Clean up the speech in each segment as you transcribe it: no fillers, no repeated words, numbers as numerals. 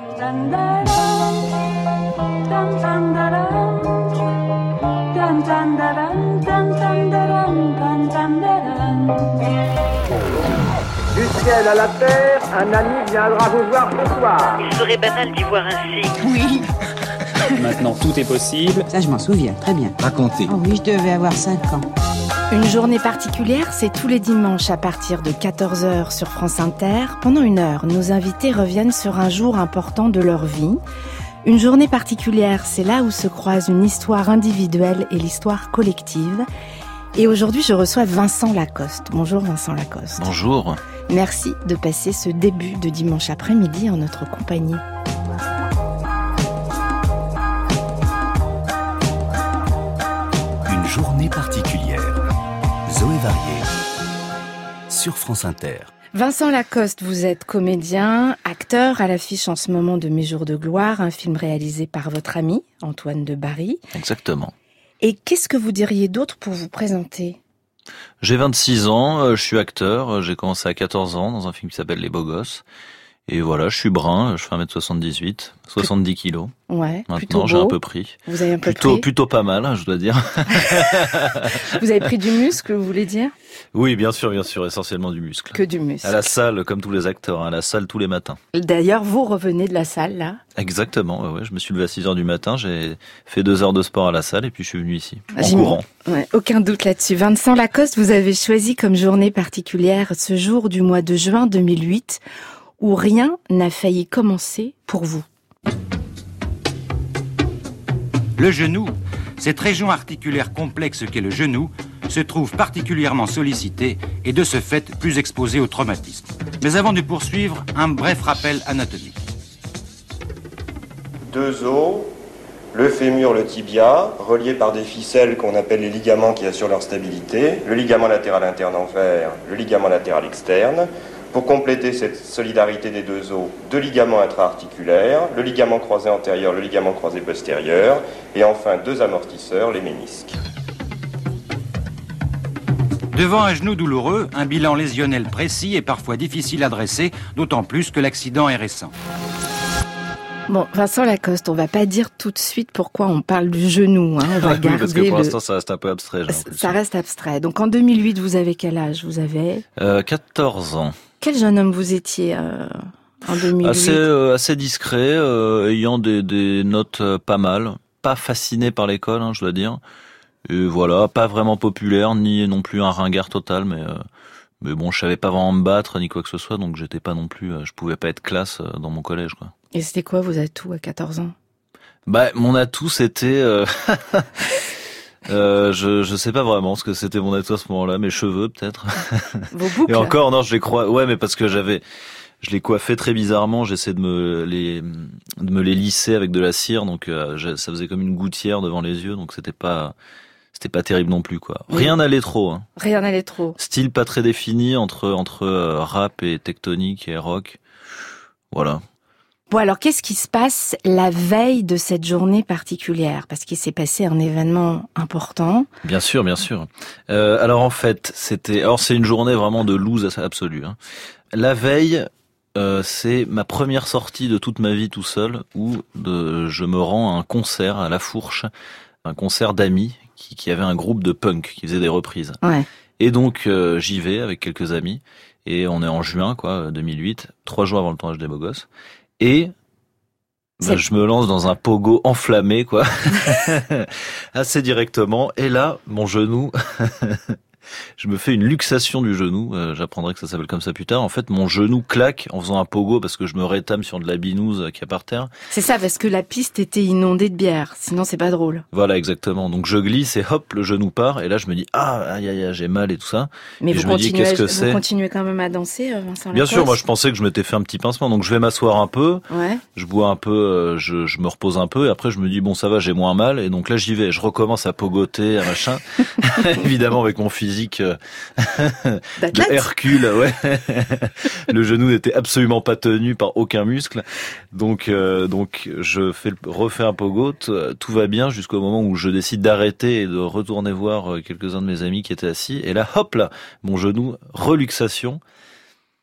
Du ciel à la terre, un ami viendra vous voir ce soir. Il serait banal d'y voir ainsi. Oui. Maintenant, tout est possible. Ça, je m'en souviens, très bien. Racontez. Oh oui, je devais avoir 5 ans. Une journée particulière, c'est tous les dimanches à partir de 14h sur France Inter. Pendant 1 heure, nos invités reviennent sur un jour important de leur vie. Une journée particulière, c'est là où se croisent une histoire individuelle et l'histoire collective. Et aujourd'hui, je reçois Vincent Lacoste. Bonjour Vincent Lacoste. Bonjour. Merci de passer ce début de dimanche après-midi en notre compagnie. Une journée particulière. Zoé Varier sur France Inter. Vincent Lacoste, vous êtes comédien, acteur à l'affiche en ce moment de Mes jours de gloire, un film réalisé par votre ami Antoine de Barry. Exactement. Et qu'est-ce que vous diriez d'autre pour vous présenter ? J'ai 26 ans, je suis acteur, j'ai commencé à 14 ans dans un film qui s'appelle Les Beaux Gosses. Et voilà, je suis brun, je fais 1m78, 70 kilos. Ouais, maintenant, j'ai un peu pris. Vous avez un peu pris ? Plutôt pas mal, je dois dire. Vous avez pris du muscle, vous voulez dire ? Oui, bien sûr, essentiellement du muscle. Que du muscle. À la salle, comme tous les acteurs, à la salle tous les matins. D'ailleurs, vous revenez de la salle, là ? Exactement, ouais, je me suis levé à 6h du matin, j'ai fait 2 heures de sport à la salle et puis je suis venu ici, en courant. Ouais, aucun doute là-dessus. Vincent Lacoste, vous avez choisi comme journée particulière ce jour du mois de juin 2008, où rien n'a failli commencer pour vous. Le genou, cette région articulaire complexe qu'est le genou, se trouve particulièrement sollicitée et de ce fait plus exposée au traumatisme. Mais avant de poursuivre, un bref rappel anatomique. 2 os, le fémur, le tibia, reliés par des ficelles qu'on appelle les ligaments qui assurent leur stabilité, le ligament latéral interne envers, le ligament latéral externe. Pour compléter cette solidarité des 2 os, 2 ligaments intra-articulaires, le ligament croisé antérieur, le ligament croisé postérieur, et enfin 2 amortisseurs, les ménisques. Devant un genou douloureux, un bilan lésionnel précis est parfois difficile à dresser, d'autant plus que l'accident est récent. Bon, Vincent Lacoste, on va pas dire tout de suite pourquoi on parle du genou. On va garder parce que pour l'instant, ça reste un peu abstrait. Ça reste abstrait. Donc en 2008, vous avez quel âge ? Vous avez 14 ans. Quel jeune homme vous étiez en 2008 ? Assez discret, ayant des notes pas mal. Pas fasciné par l'école, je dois dire. Et voilà, pas vraiment populaire, ni non plus un ringard total, mais bon, je savais pas vraiment me battre, ni quoi que ce soit, donc j'étais pas non plus, je pouvais pas être classe dans mon collège, quoi. Et c'était quoi vos atouts à 14 ans ? Mon atout, c'était... je sais pas vraiment ce que c'était mon atout à ce moment-là, mes cheveux peut-être. Vos boucles ? Et encore, non, je les crois. Ouais, mais parce que je les coiffais très bizarrement, j'essayais de me les lisser avec de la cire, donc ça faisait comme une gouttière devant les yeux, donc c'était pas terrible non plus, quoi. Rien n'allait trop. Rien n'allait trop. Style pas très défini entre rap et tectonique et rock. Voilà. Bon, alors, qu'est-ce qui se passe la veille de cette journée particulière ? Parce qu'il s'est passé un événement important. Bien sûr. Alors, en fait, c'est une journée vraiment de loose absolue. La veille, c'est ma première sortie de toute ma vie tout seul, où je me rends à un concert à La Fourche, un concert d'amis qui avait un groupe de punk qui faisait des reprises. Ouais. Et donc, j'y vais avec quelques amis, et on est en juin, 2008, 3 jours avant le tournage des Beaux Gosses. Et je me lance dans un pogo enflammé, assez directement. Et là, mon genou, je me fais une luxation du genou. J'apprendrai que ça s'appelle comme ça plus tard. En fait, mon genou claque en faisant un pogo parce que je me rétame sur de la binouse qui est par terre. C'est ça, parce que la piste était inondée de bière. Sinon, c'est pas drôle. Voilà, exactement. Donc, je glisse et hop, le genou part. Et là, je me dis, aïe, j'ai mal et tout ça. Mais vous continuez quand même à danser, Vincent Lacoste ? Bien sûr, moi, je pensais que je m'étais fait un petit pincement. Donc, je vais m'asseoir un peu. Ouais. Je bois un peu, je me repose un peu. Et après, je me dis, bon, ça va, j'ai moins mal. Et donc là, j'y vais. Je recommence à pogoter, à machin. Évidemment, avec mon physique... de Hercule, ouais. Le genou n'était absolument pas tenu par aucun muscle. Donc je refais un pogo, tout va bien jusqu'au moment où je décide d'arrêter et de retourner voir quelques-uns de mes amis qui étaient assis. Et là, hop là, mon genou, reluxation.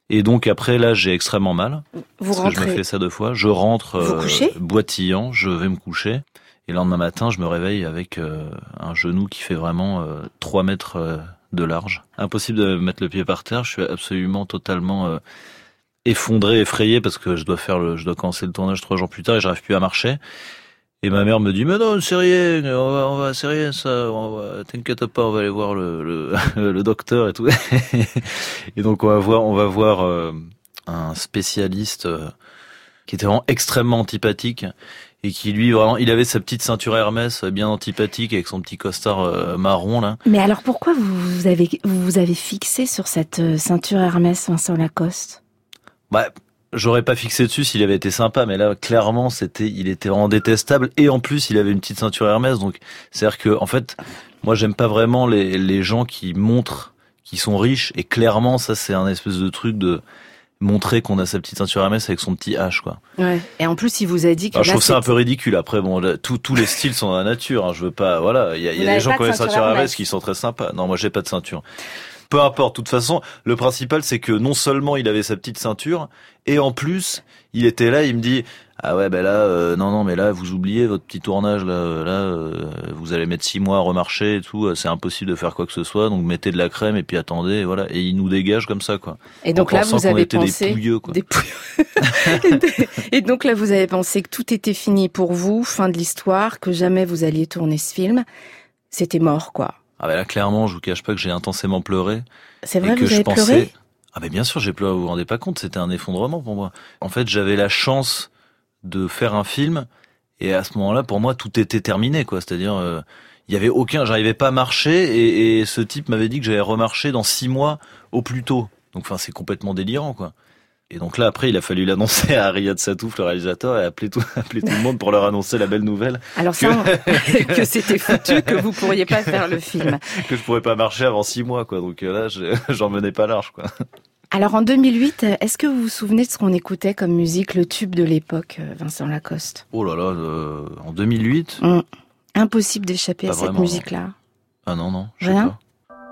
Et donc après, là, j'ai extrêmement mal. Vous parce rentrez. que je me fais ça 2 fois. Je rentre couchez boitillant, je vais me coucher. Et le lendemain matin, je me réveille avec un genou qui fait vraiment 3 mètres de large. Impossible de mettre le pied par terre. Je suis absolument totalement effondré, effrayé, parce que je dois commencer le tournage 3 jours plus tard et j'arrive plus à marcher. Et ma mère me dit, mais non, c'est rien, c'est rien, ça, t'inquiète pas, on va aller voir le docteur et tout. Et donc, on va voir un spécialiste qui était vraiment extrêmement antipathique et qui, lui, vraiment, il avait sa petite ceinture Hermès bien antipathique avec son petit costard marron, là. Mais alors, pourquoi vous avez fixé sur cette ceinture Hermès, Vincent Lacoste? J'aurais pas fixé dessus s'il avait été sympa, mais là, clairement, il était vraiment détestable. Et en plus, il avait une petite ceinture Hermès. Donc, c'est-à-dire que, en fait, moi, j'aime pas vraiment les gens qui montrent qu'ils sont riches. Et clairement, ça, c'est un espèce de truc de montrer qu'on a sa petite ceinture Hermès avec son petit H, quoi. Ouais. Et en plus, il vous a dit que. Alors, je trouve ça un peu ridicule. Après, bon, tous les styles sont dans la nature. Hein. Je veux pas, voilà. Il y a des gens qui ont une ceinture Hermès qui sont très sympas. Non, moi, j'ai pas de ceinture. Peu importe, de toute façon, le principal, c'est que non seulement il avait sa petite ceinture, et en plus, il était là, il me dit, ah ouais, ben là, non, mais là, vous oubliez votre petit tournage, vous allez mettre 6 mois à remarcher et tout, c'est impossible de faire quoi que ce soit, donc mettez de la crème et puis attendez, et voilà. Et il nous dégage comme ça, quoi. Et donc là, vous avez pensé des pouilleux, quoi. Et donc là, vous avez pensé que tout était fini pour vous, fin de l'histoire, que jamais vous alliez tourner ce film. C'était mort, quoi. Ah ben là, clairement, je vous cache pas que j'ai intensément pleuré. C'est vrai, vous avez pleuré ? Ah ben bien sûr, j'ai pleuré, vous vous rendez pas compte, c'était un effondrement pour moi. En fait, j'avais la chance de faire un film, et à ce moment-là, pour moi, tout était terminé, quoi. C'est-à-dire, il y avait j'arrivais pas à marcher, et ce type m'avait dit que j'allais remarcher dans 6 mois au plus tôt. Donc, enfin, c'est complètement délirant, quoi. Et donc là, après, il a fallu l'annoncer à Riyad Satouf, le réalisateur, et appeler tout le monde pour leur annoncer la belle nouvelle. Alors que c'était foutu, que vous pourriez pas faire le film. Que je pourrais pas marcher avant 6 mois, quoi. Donc là, j'en menais pas large, quoi. Alors en 2008, est-ce que vous vous souvenez de ce qu'on écoutait comme musique, le tube de l'époque, Vincent Lacoste ? Oh là là, en 2008 ? Impossible d'échapper pas à cette vraiment, musique-là. Non. Ah non, je sais Rien ? pas.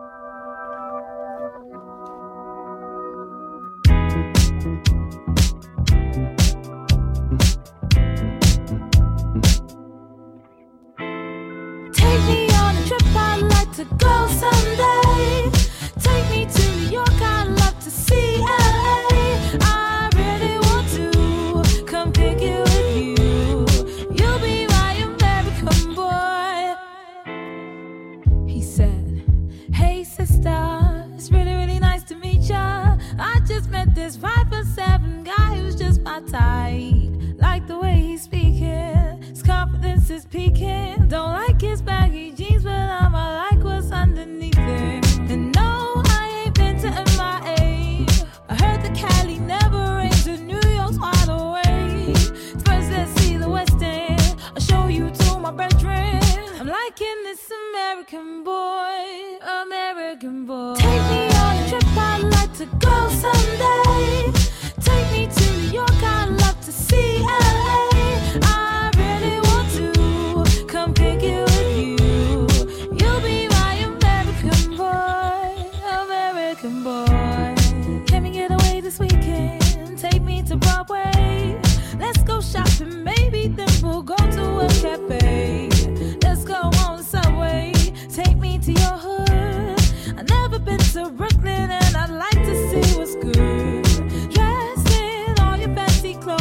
To go someday, take me to New York, I'd love to see LA. I really want to come pick it with you. You'll be my American boy. He said, hey sister, it's really, really nice to meet ya. I just met this 5'7" guy who's just my type. Like the way he's speaking, his confidence is peaking. Don't like his baggy jeans, but I like what's underneath it. And no, I ain't been to MIA. I heard the Cali never rains, and New York's wide awake. First, let's see the West End. I'll show you to my bedroom. I'm liking this American boy, American boy. Take me on a trip, I'd like to go someday. Take me to New York, I'd love to see LA. I really want to come pick it with you. You'll be my American boy, American boy. Can we get away this weekend? Take me to Broadway. Let's go shopping, maybe then we'll go to a cafe. Let's go on the subway. Take me to your hood. I've never been to Brooklyn and I'd like to see what's good. Dressed in all your fancy clothes.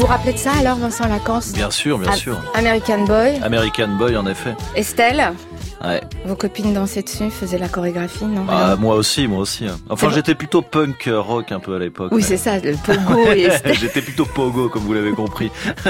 vous rappelez de ça alors, Vincent Lacoste? Bien sûr, bien sûr. American Boy. American Boy, en effet. Estelle, Ouais. vos copines dansaient dessus, faisaient la chorégraphie, non? Ah, moi aussi. Enfin, C'est j'étais plutôt punk rock un peu à l'époque. Oui, mais- c'est ça, le pogo et Estelle. J'étais plutôt pogo, comme vous l'avez compris.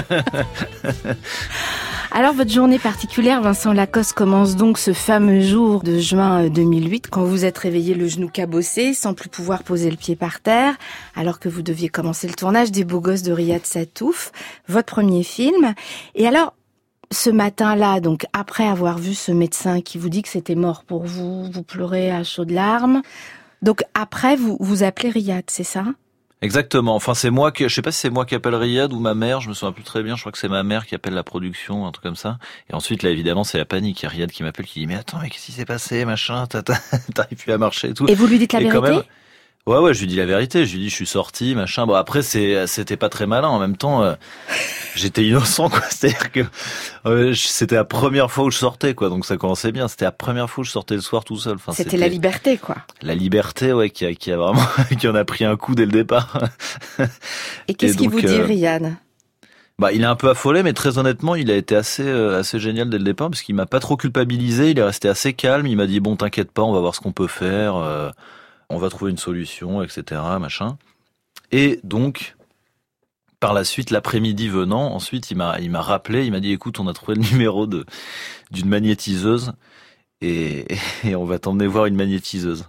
Alors, votre journée particulière, Vincent Lacoste, commence donc ce fameux jour de juin 2008, quand vous êtes réveillé le genou cabossé, sans plus pouvoir poser le pied par terre, alors que vous deviez commencer le tournage des Beaux Gosses de Riyad Satouf, votre premier film. Et alors, ce matin-là, donc après avoir vu ce médecin qui vous dit que c'était mort pour vous, vous pleurez à chaudes larmes. Donc après, vous appelez Riyad, c'est ça? Exactement. Enfin, je sais pas si c'est moi qui appelle Riyad ou ma mère, je me souviens plus très bien. Je crois que c'est ma mère qui appelle la production, un truc comme ça. Et ensuite, là, évidemment, c'est la panique. Il y a Riyad qui m'appelle, qui dit, mais attends, mais qu'est-ce qui s'est passé, machin, t'arrives plus à marcher et tout. Et vous lui dites la Et quand vérité? même, ouais, je lui dis la vérité. Je lui dis, je suis sorti, machin. Bon, après, c'était pas très malin. En même temps, j'étais innocent, quoi. C'est-à-dire que c'était la première fois où je sortais, quoi. Donc ça commençait bien. C'était la première fois où je sortais le soir tout seul. Enfin, C'était la liberté, quoi. la liberté, ouais, qui a vraiment, qui en a pris un coup dès le départ. Et qu'est-ce qu'il donc, vous dit, Riyad? Bah, il est un peu affolé, mais très honnêtement, il a été assez génial dès le départ, parce qu'il m'a pas trop culpabilisé. Il est resté assez calme. Il m'a dit, bon, t'inquiète pas, on va voir ce qu'on peut faire. On va trouver une solution, etc., machin. Et donc, par la suite, l'après-midi venant, ensuite, il m'a rappelé, il m'a dit, écoute, on a trouvé le numéro d'une magnétiseuse, et on va t'emmener voir une magnétiseuse.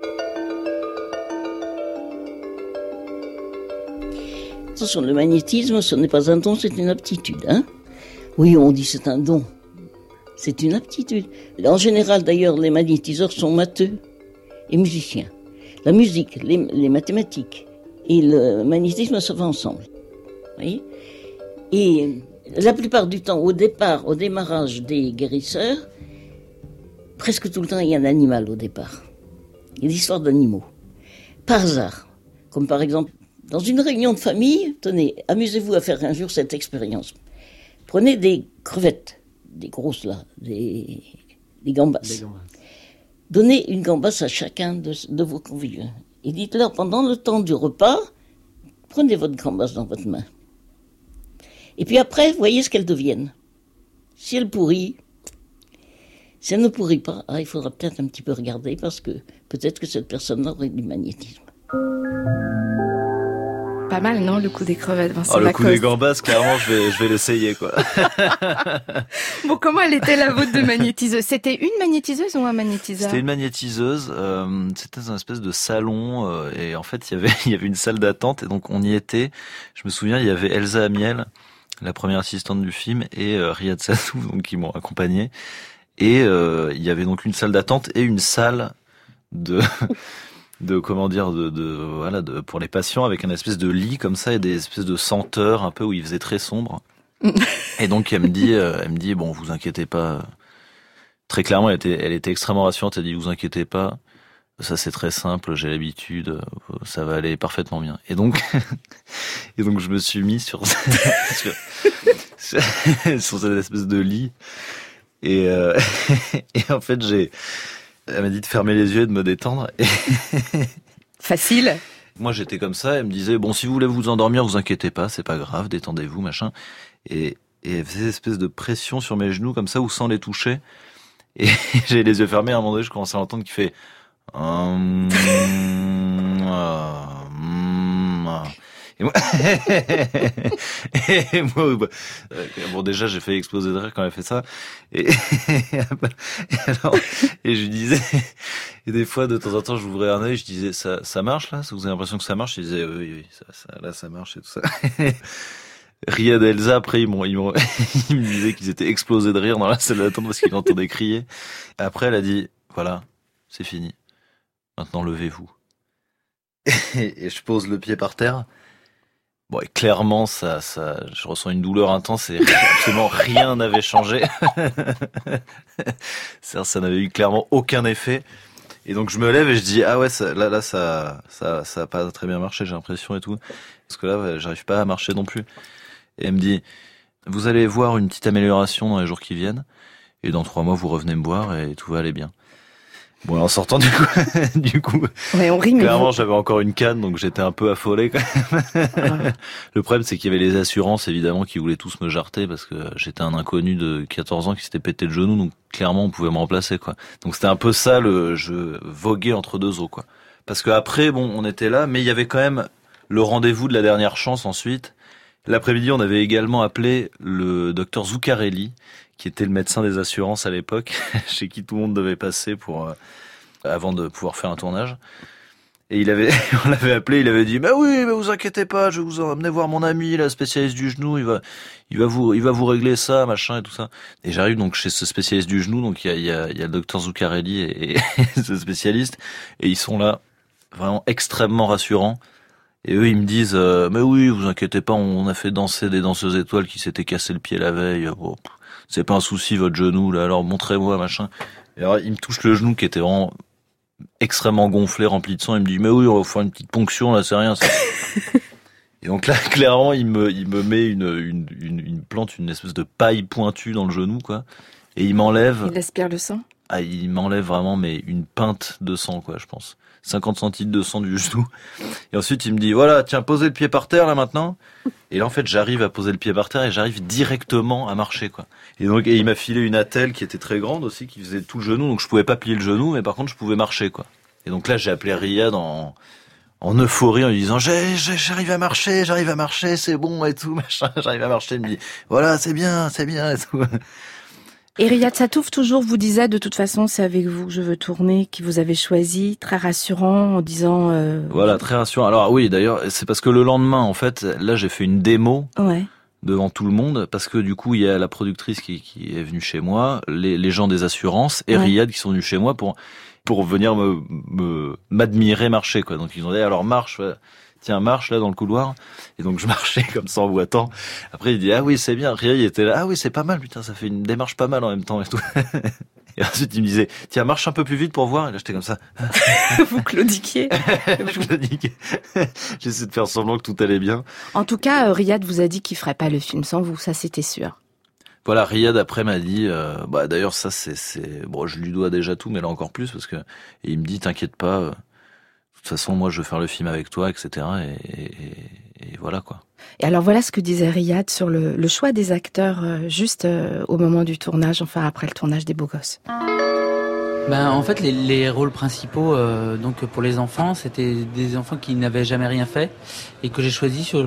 Attention, le magnétisme, ce n'est pas un don, c'est une aptitude. Hein, oui, on dit c'est un don. C'est une aptitude. En général, d'ailleurs, les magnétiseurs sont matheux et musiciens. La musique, les mathématiques et le magnétisme se font ensemble. Vous voyez ? Et la plupart du temps, au démarrage des guérisseurs, presque tout le temps, il y a un animal au départ. Il y a des histoires d'animaux. Par hasard. Comme par exemple, dans une réunion de famille, tenez, amusez-vous à faire un jour cette expérience. Prenez des crevettes, des grosses là, des gambas. Donnez une gambasse à chacun de vos convives. Et dites-leur, pendant le temps du repas, prenez votre gambasse dans votre main. Et puis après, voyez ce qu'elles deviennent. Si elle pourrit, si elle ne pourrit pas, il faudra peut-être un petit peu regarder parce que peut-être que cette personne-là aurait du magnétisme. Pas mal, non, le coup des crevettes, Vincent Le coup des Lacoste. gambas, clairement, je vais l'essayer, quoi. Bon, comment elle était la vôtre de magnétiseuse? C'était une magnétiseuse ou un magnétiseur? C'était une magnétiseuse, c'était un espèce de salon, et en fait, il y avait une salle d'attente, et donc on y était. Je me souviens, il y avait Elsa Amiel, la première assistante du film, et Riyad Satouf, donc qui m'ont accompagné. Et il y avait donc une salle d'attente et une salle de pour les patients, avec un espèce de lit comme ça et des espèces de senteurs un peu où il faisait très sombre. Et donc elle me dit bon, vous inquiétez pas. Très clairement, elle était extrêmement rassurante. Elle dit, vous inquiétez pas, ça c'est très simple, j'ai l'habitude, ça va aller parfaitement bien. Et donc je me suis mis sur cette espèce de lit. Et en fait, elle m'a dit de fermer les yeux et de me détendre. Facile. Moi, j'étais comme ça. Elle me disait, bon, si vous voulez vous endormir, vous inquiétez pas, c'est pas grave, détendez-vous, machin. Et elle faisait une espèce de pression sur mes genoux, comme ça, ou sans les toucher. Et j'ai les yeux fermés. À un moment donné, je commençais à entendre qu'il fait... Et moi, bon, déjà, j'ai fait exploser de rire quand elle fait ça. Et je lui disais, et des fois, de temps en temps, j'ouvrais un œil, je disais, ça marche là? Vous avez l'impression que ça marche? Je disais, oui, là, ça marche et tout ça. Riyad et Elsa, après, ils me disaient qu'ils étaient explosés de rire dans la salle d'attente parce qu'ils l'entendaient crier. Après, elle a dit, voilà, c'est fini. Maintenant, levez-vous. Et je pose le pied par terre. Bon, et clairement, je ressens une douleur intense et absolument rien n'avait changé. Ça n'avait eu clairement aucun effet. Et donc, je me lève et je dis, ah ouais, ça a pas très bien marché, j'ai l'impression et tout. Parce que là, j'arrive pas à marcher non plus. Et elle me dit, vous allez voir une petite amélioration dans les jours qui viennent. Et dans 3 mois, vous revenez me voir et tout va aller bien. Bon, en sortant du coup, Ouais, on rit, mais clairement, vous- j'avais encore une canne, donc j'étais un peu affolé quand même. Le problème, c'est qu'il y avait les assurances, évidemment, qui voulaient tous me jarter parce que j'étais un inconnu de 14 ans qui s'était pété le genou, donc clairement, on pouvait me remplacer, quoi. Donc c'était un peu ça, je voguais entre deux eaux, quoi. Parce que après, bon, on était là, mais il y avait quand même le rendez-vous de la dernière chance ensuite. L'après-midi, on avait également appelé le docteur Zuccarelli, qui était le médecin des assurances à l'époque, chez qui tout le monde devait passer avant de pouvoir faire un tournage. Et on l'avait appelé, il avait dit, mais oui, mais vous inquiétez pas, je vais vous emmener voir mon ami, la spécialiste du genou, il va vous régler ça, machin et tout ça. Et j'arrive donc chez ce spécialiste du genou, donc il y a le docteur Zuccarelli et ce spécialiste, et ils sont là, vraiment extrêmement rassurants. Et eux, ils me disent, mais oui, vous inquiétez pas, on a fait danser des danseuses étoiles qui s'étaient cassé le pied la veille. Bon, c'est pas un souci, votre genou, là, alors montrez-moi, machin. Et alors, il me touche le genou qui était vraiment extrêmement gonflé, rempli de sang. Il me dit, mais oui, on va faire une petite ponction, là, c'est rien, ça. Et donc là, clairement, il me met une plante, une espèce de paille pointue dans le genou, quoi. Et il m'enlève. Il aspire le sang. Ah, il m'enlève vraiment, mais une pinte de sang, quoi, je pense. 50 centilitres de sang du genou. Et ensuite, il me dit, voilà, tiens, posez le pied par terre, là, maintenant. Et là, en fait, j'arrive à poser le pied par terre et j'arrive directement à marcher, quoi. Et donc, il m'a filé une attelle qui était très grande aussi, qui faisait tout le genou. Donc, je pouvais pas plier le genou, mais par contre, je pouvais marcher, quoi. Et donc là, j'ai appelé Riyad en euphorie, en lui disant, j'arrive à marcher, c'est bon, et tout, machin. J'arrive à marcher. Il me dit, voilà, c'est bien, et tout. Et Riyad Satouf toujours vous disait, de toute façon, c'est avec vous que je veux tourner, qui vous avez choisi, très rassurant, en disant... Voilà, très rassurant. Alors oui, d'ailleurs, c'est parce que le lendemain, en fait, là, j'ai fait une démo Ouais. devant tout le monde, parce que du coup, il y a la productrice qui est venue chez moi, les gens des assurances et Ouais. Riyad qui sont venus chez moi pour venir m'admirer marcher, quoi. Donc ils ont dit, alors marche, ouais. Tiens, marche là dans le couloir. Et donc je marchais comme ça en boitant. Après il dit, ah oui, c'est bien. Riyad il était là, ah oui, c'est pas mal, putain, ça fait une démarche pas mal en même temps et tout. Et ensuite il me disait, tiens, marche un peu plus vite pour voir. Et là j'étais comme ça. Vous claudiquiez. Je claudiquais. J'essaie de faire semblant que tout allait bien. En tout cas, Riyad vous a dit qu'il ferait pas le film sans vous, ça c'était sûr. Voilà, Riyad après m'a dit, d'ailleurs ça c'est, bon, je lui dois déjà tout, mais là encore plus parce que, et il me dit, t'inquiète pas, de toute façon moi je veux faire le film avec toi, etc. Et voilà, quoi. Et alors voilà ce que disait Riyad sur le choix des acteurs juste au moment du tournage, enfin après le tournage des Beaux Gosses. En fait, les rôles principaux, donc pour les enfants, c'était des enfants qui n'avaient jamais rien fait et que j'ai choisi sur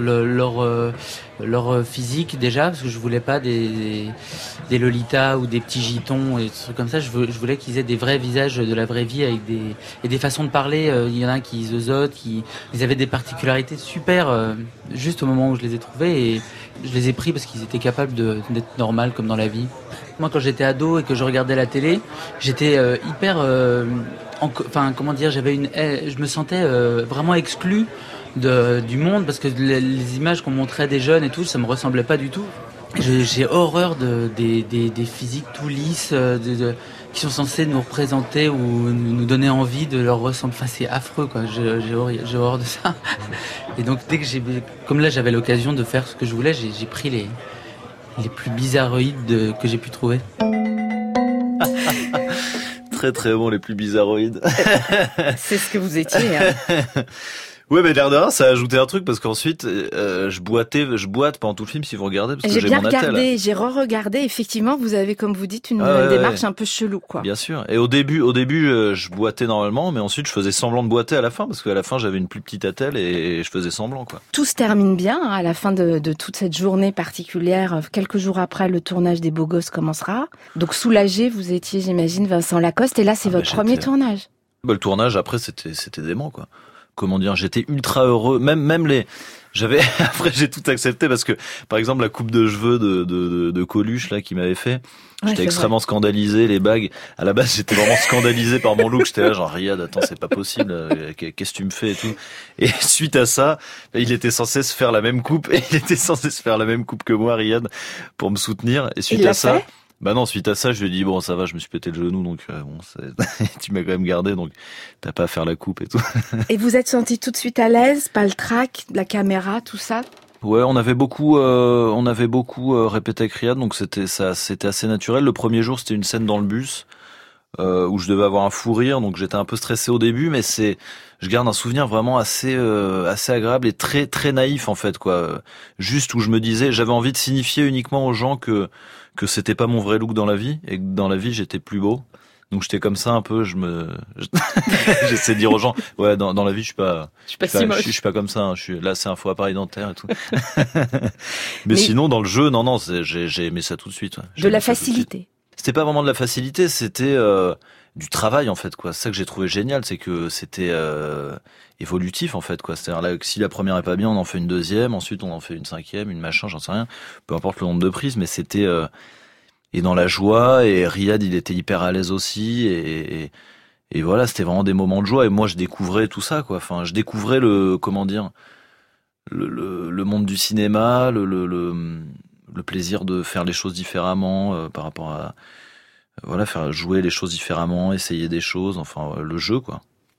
leur physique déjà, parce que je voulais pas des Lolita ou des petits gitons et des trucs comme ça. Je voulais qu'ils aient des vrais visages de la vraie vie avec des façons de parler. Il y en a qui zozotent, ils avaient des particularités super juste au moment où je les ai trouvés et je les ai pris parce qu'ils étaient capables d'être normaux comme dans la vie. Moi, quand j'étais ado et que je regardais la télé, j'étais hyper, comment dire, je me sentais vraiment exclu du monde parce que les images qu'on montrait des jeunes et tout, ça me ressemblait pas du tout. J'ai horreur des physiques tout lisses qui sont censés nous représenter ou nous donner envie de leur ressembler. Enfin, c'est affreux, quoi. J'ai horreur de ça. Et donc, comme là, j'avais l'occasion de faire ce que je voulais, j'ai pris les plus bizarroïdes que j'ai pu trouver. Très très bon, les plus bizarroïdes. C'est ce que vous étiez. Hein. Ouais, mais l'air de rien, ça a ajouté un truc parce qu'ensuite, je boite pendant tout le film si vous regardez parce que j'ai bien mon attelle. regardé, j'ai re-regardé. Effectivement, vous avez, comme vous dites, une démarche un peu chelou, quoi. Bien sûr. Et au début, je boitais normalement, mais ensuite je faisais semblant de boiter à la fin parce qu'à la fin j'avais une plus petite attelle et je faisais semblant, quoi. Tout se termine bien hein, à la fin de toute cette journée particulière. Quelques jours après, le tournage des Beaux Gosses commencera. Donc soulagé, vous étiez, j'imagine, Vincent Lacoste. Et là, c'est votre premier tournage. Le tournage après, c'était dément, quoi. Comment dire, j'étais ultra heureux, après j'ai tout accepté parce que, par exemple, la coupe de cheveux de Coluche, là, qui m'avait fait, j'étais extrêmement scandalisé, les bagues. À la base, j'étais vraiment scandalisé par mon look, j'étais là, genre, Riyad, attends, c'est pas possible, qu'est-ce que tu me fais et tout. Et suite à ça, il était censé se faire la même coupe, que moi, Riyad, pour me soutenir. Et suite à ça, suite à ça, je lui ai dit, bon, ça va, je me suis pété le genou, donc tu m'as quand même gardé, donc t'as pas à faire la coupe et tout. Et vous êtes senti tout de suite à l'aise, pas le trac, la caméra, tout ça? Ouais, on avait beaucoup répété avec Riyad, donc c'était assez naturel. Le premier jour, c'était une scène dans le bus. où je devais avoir un fou rire, donc j'étais un peu stressé au début, mais je garde un souvenir vraiment assez agréable et très très naïf en fait quoi. Juste où je me disais, j'avais envie de signifier uniquement aux gens que c'était pas mon vrai look dans la vie et que dans la vie j'étais plus beau. Donc j'étais comme ça un peu, j'essaie de dire aux gens, ouais, dans la vie je suis pas je suis pas comme ça, hein, là c'est un faux appareil dentaire et tout. mais sinon dans le jeu, non, j'ai aimé ça tout de suite. Ouais. De la facilité. C'était pas vraiment de la facilité, c'était du travail en fait quoi. C'est ça que j'ai trouvé génial, c'est que c'était évolutif en fait quoi. C'est-à-dire là, si la première est pas bien, on en fait une deuxième, ensuite on en fait une cinquième, une machin, j'en sais rien. Peu importe le nombre de prises, mais c'était et dans la joie, et Riyad il était hyper à l'aise aussi, et voilà, c'était vraiment des moments de joie, et moi je découvrais tout ça quoi. Enfin, je découvrais le monde du cinéma, le plaisir de faire les choses différemment par rapport à voilà, faire jouer les choses différemment, essayer des choses, enfin le jeu quoi.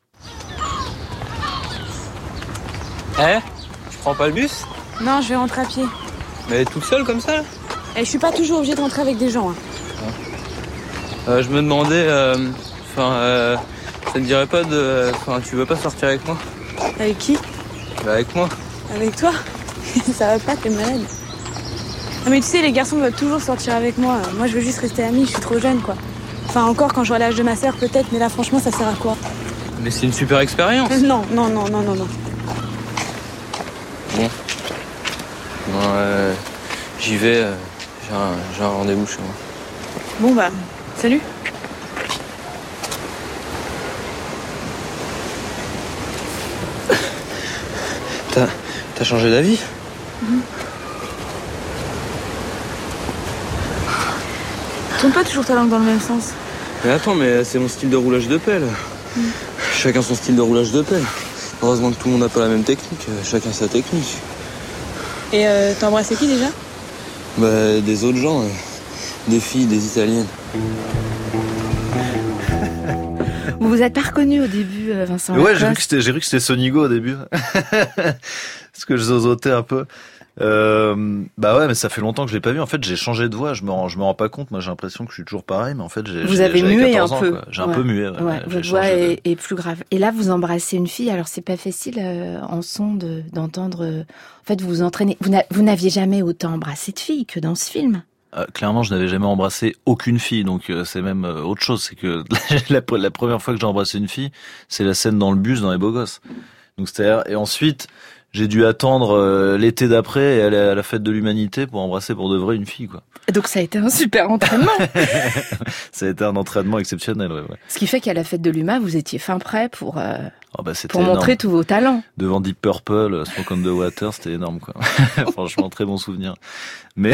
Tu prends pas le bus ? Non, je vais rentrer à pied. Mais toute seule comme ça ? Et je suis pas toujours obligée de rentrer avec des gens. Hein. Je me demandais, ça te dirait pas tu veux pas sortir avec moi ? Avec qui ? Avec moi. Avec toi ? Ça va pas, t'es malade. Non mais tu sais, les garçons veulent toujours sortir avec moi. Moi, je veux juste rester amie, je suis trop jeune, quoi. Enfin, encore quand j'aurai l'âge de ma sœur, peut-être, mais là, franchement, ça sert à quoi ? Mais c'est une super expérience. Non. Bon. J'y vais, j'ai un rendez-vous chez moi. Bon bah, salut. T'as changé d'avis ? Tourne pas toujours ta langue dans le même sens. Mais attends, mais c'est mon style de roulage de pelle. Chacun son style de roulage de pelle. Heureusement que tout le monde n'a pas la même technique, chacun sa technique. Et t'as embrassé qui déjà ? Bah, des autres gens, des filles, des Italiennes. Vous vous êtes pas reconnu au début, Vincent Ouais, Lacoste. j'ai cru que c'était Sonigo au début. Parce que je zozotais un peu. Bah ouais, mais ça fait longtemps que je l'ai pas vu. En fait, j'ai changé de voix. Je me rends pas compte. Moi, j'ai l'impression que je suis toujours pareil, mais en fait, vous avez mué un peu. J'ai un peu mué. Ouais, votre voix est plus grave. Et là, vous embrassez une fille. Alors, c'est pas facile en son d'entendre. En fait, vous vous entraînez. Vous n'aviez jamais autant embrassé de filles que dans ce film. Clairement, je n'avais jamais embrassé aucune fille, donc c'est même autre chose. C'est que la première fois que j'ai embrassé une fille, c'est la scène dans le bus dans Les Beaux Gosses. Donc c'est-à-dire, et ensuite, j'ai dû attendre l'été d'après et aller à la fête de l'humanité pour embrasser pour de vrai une fille, quoi. Donc ça a été un super entraînement. Ça a été un entraînement exceptionnel, ouais. Ce qui fait qu'à la fête de l'UMA, vous étiez fin prêt pour pour montrer tous vos talents. Devant Deep Purple, Smoke on the Water, c'était énorme, quoi. Franchement, très bon souvenir. Mais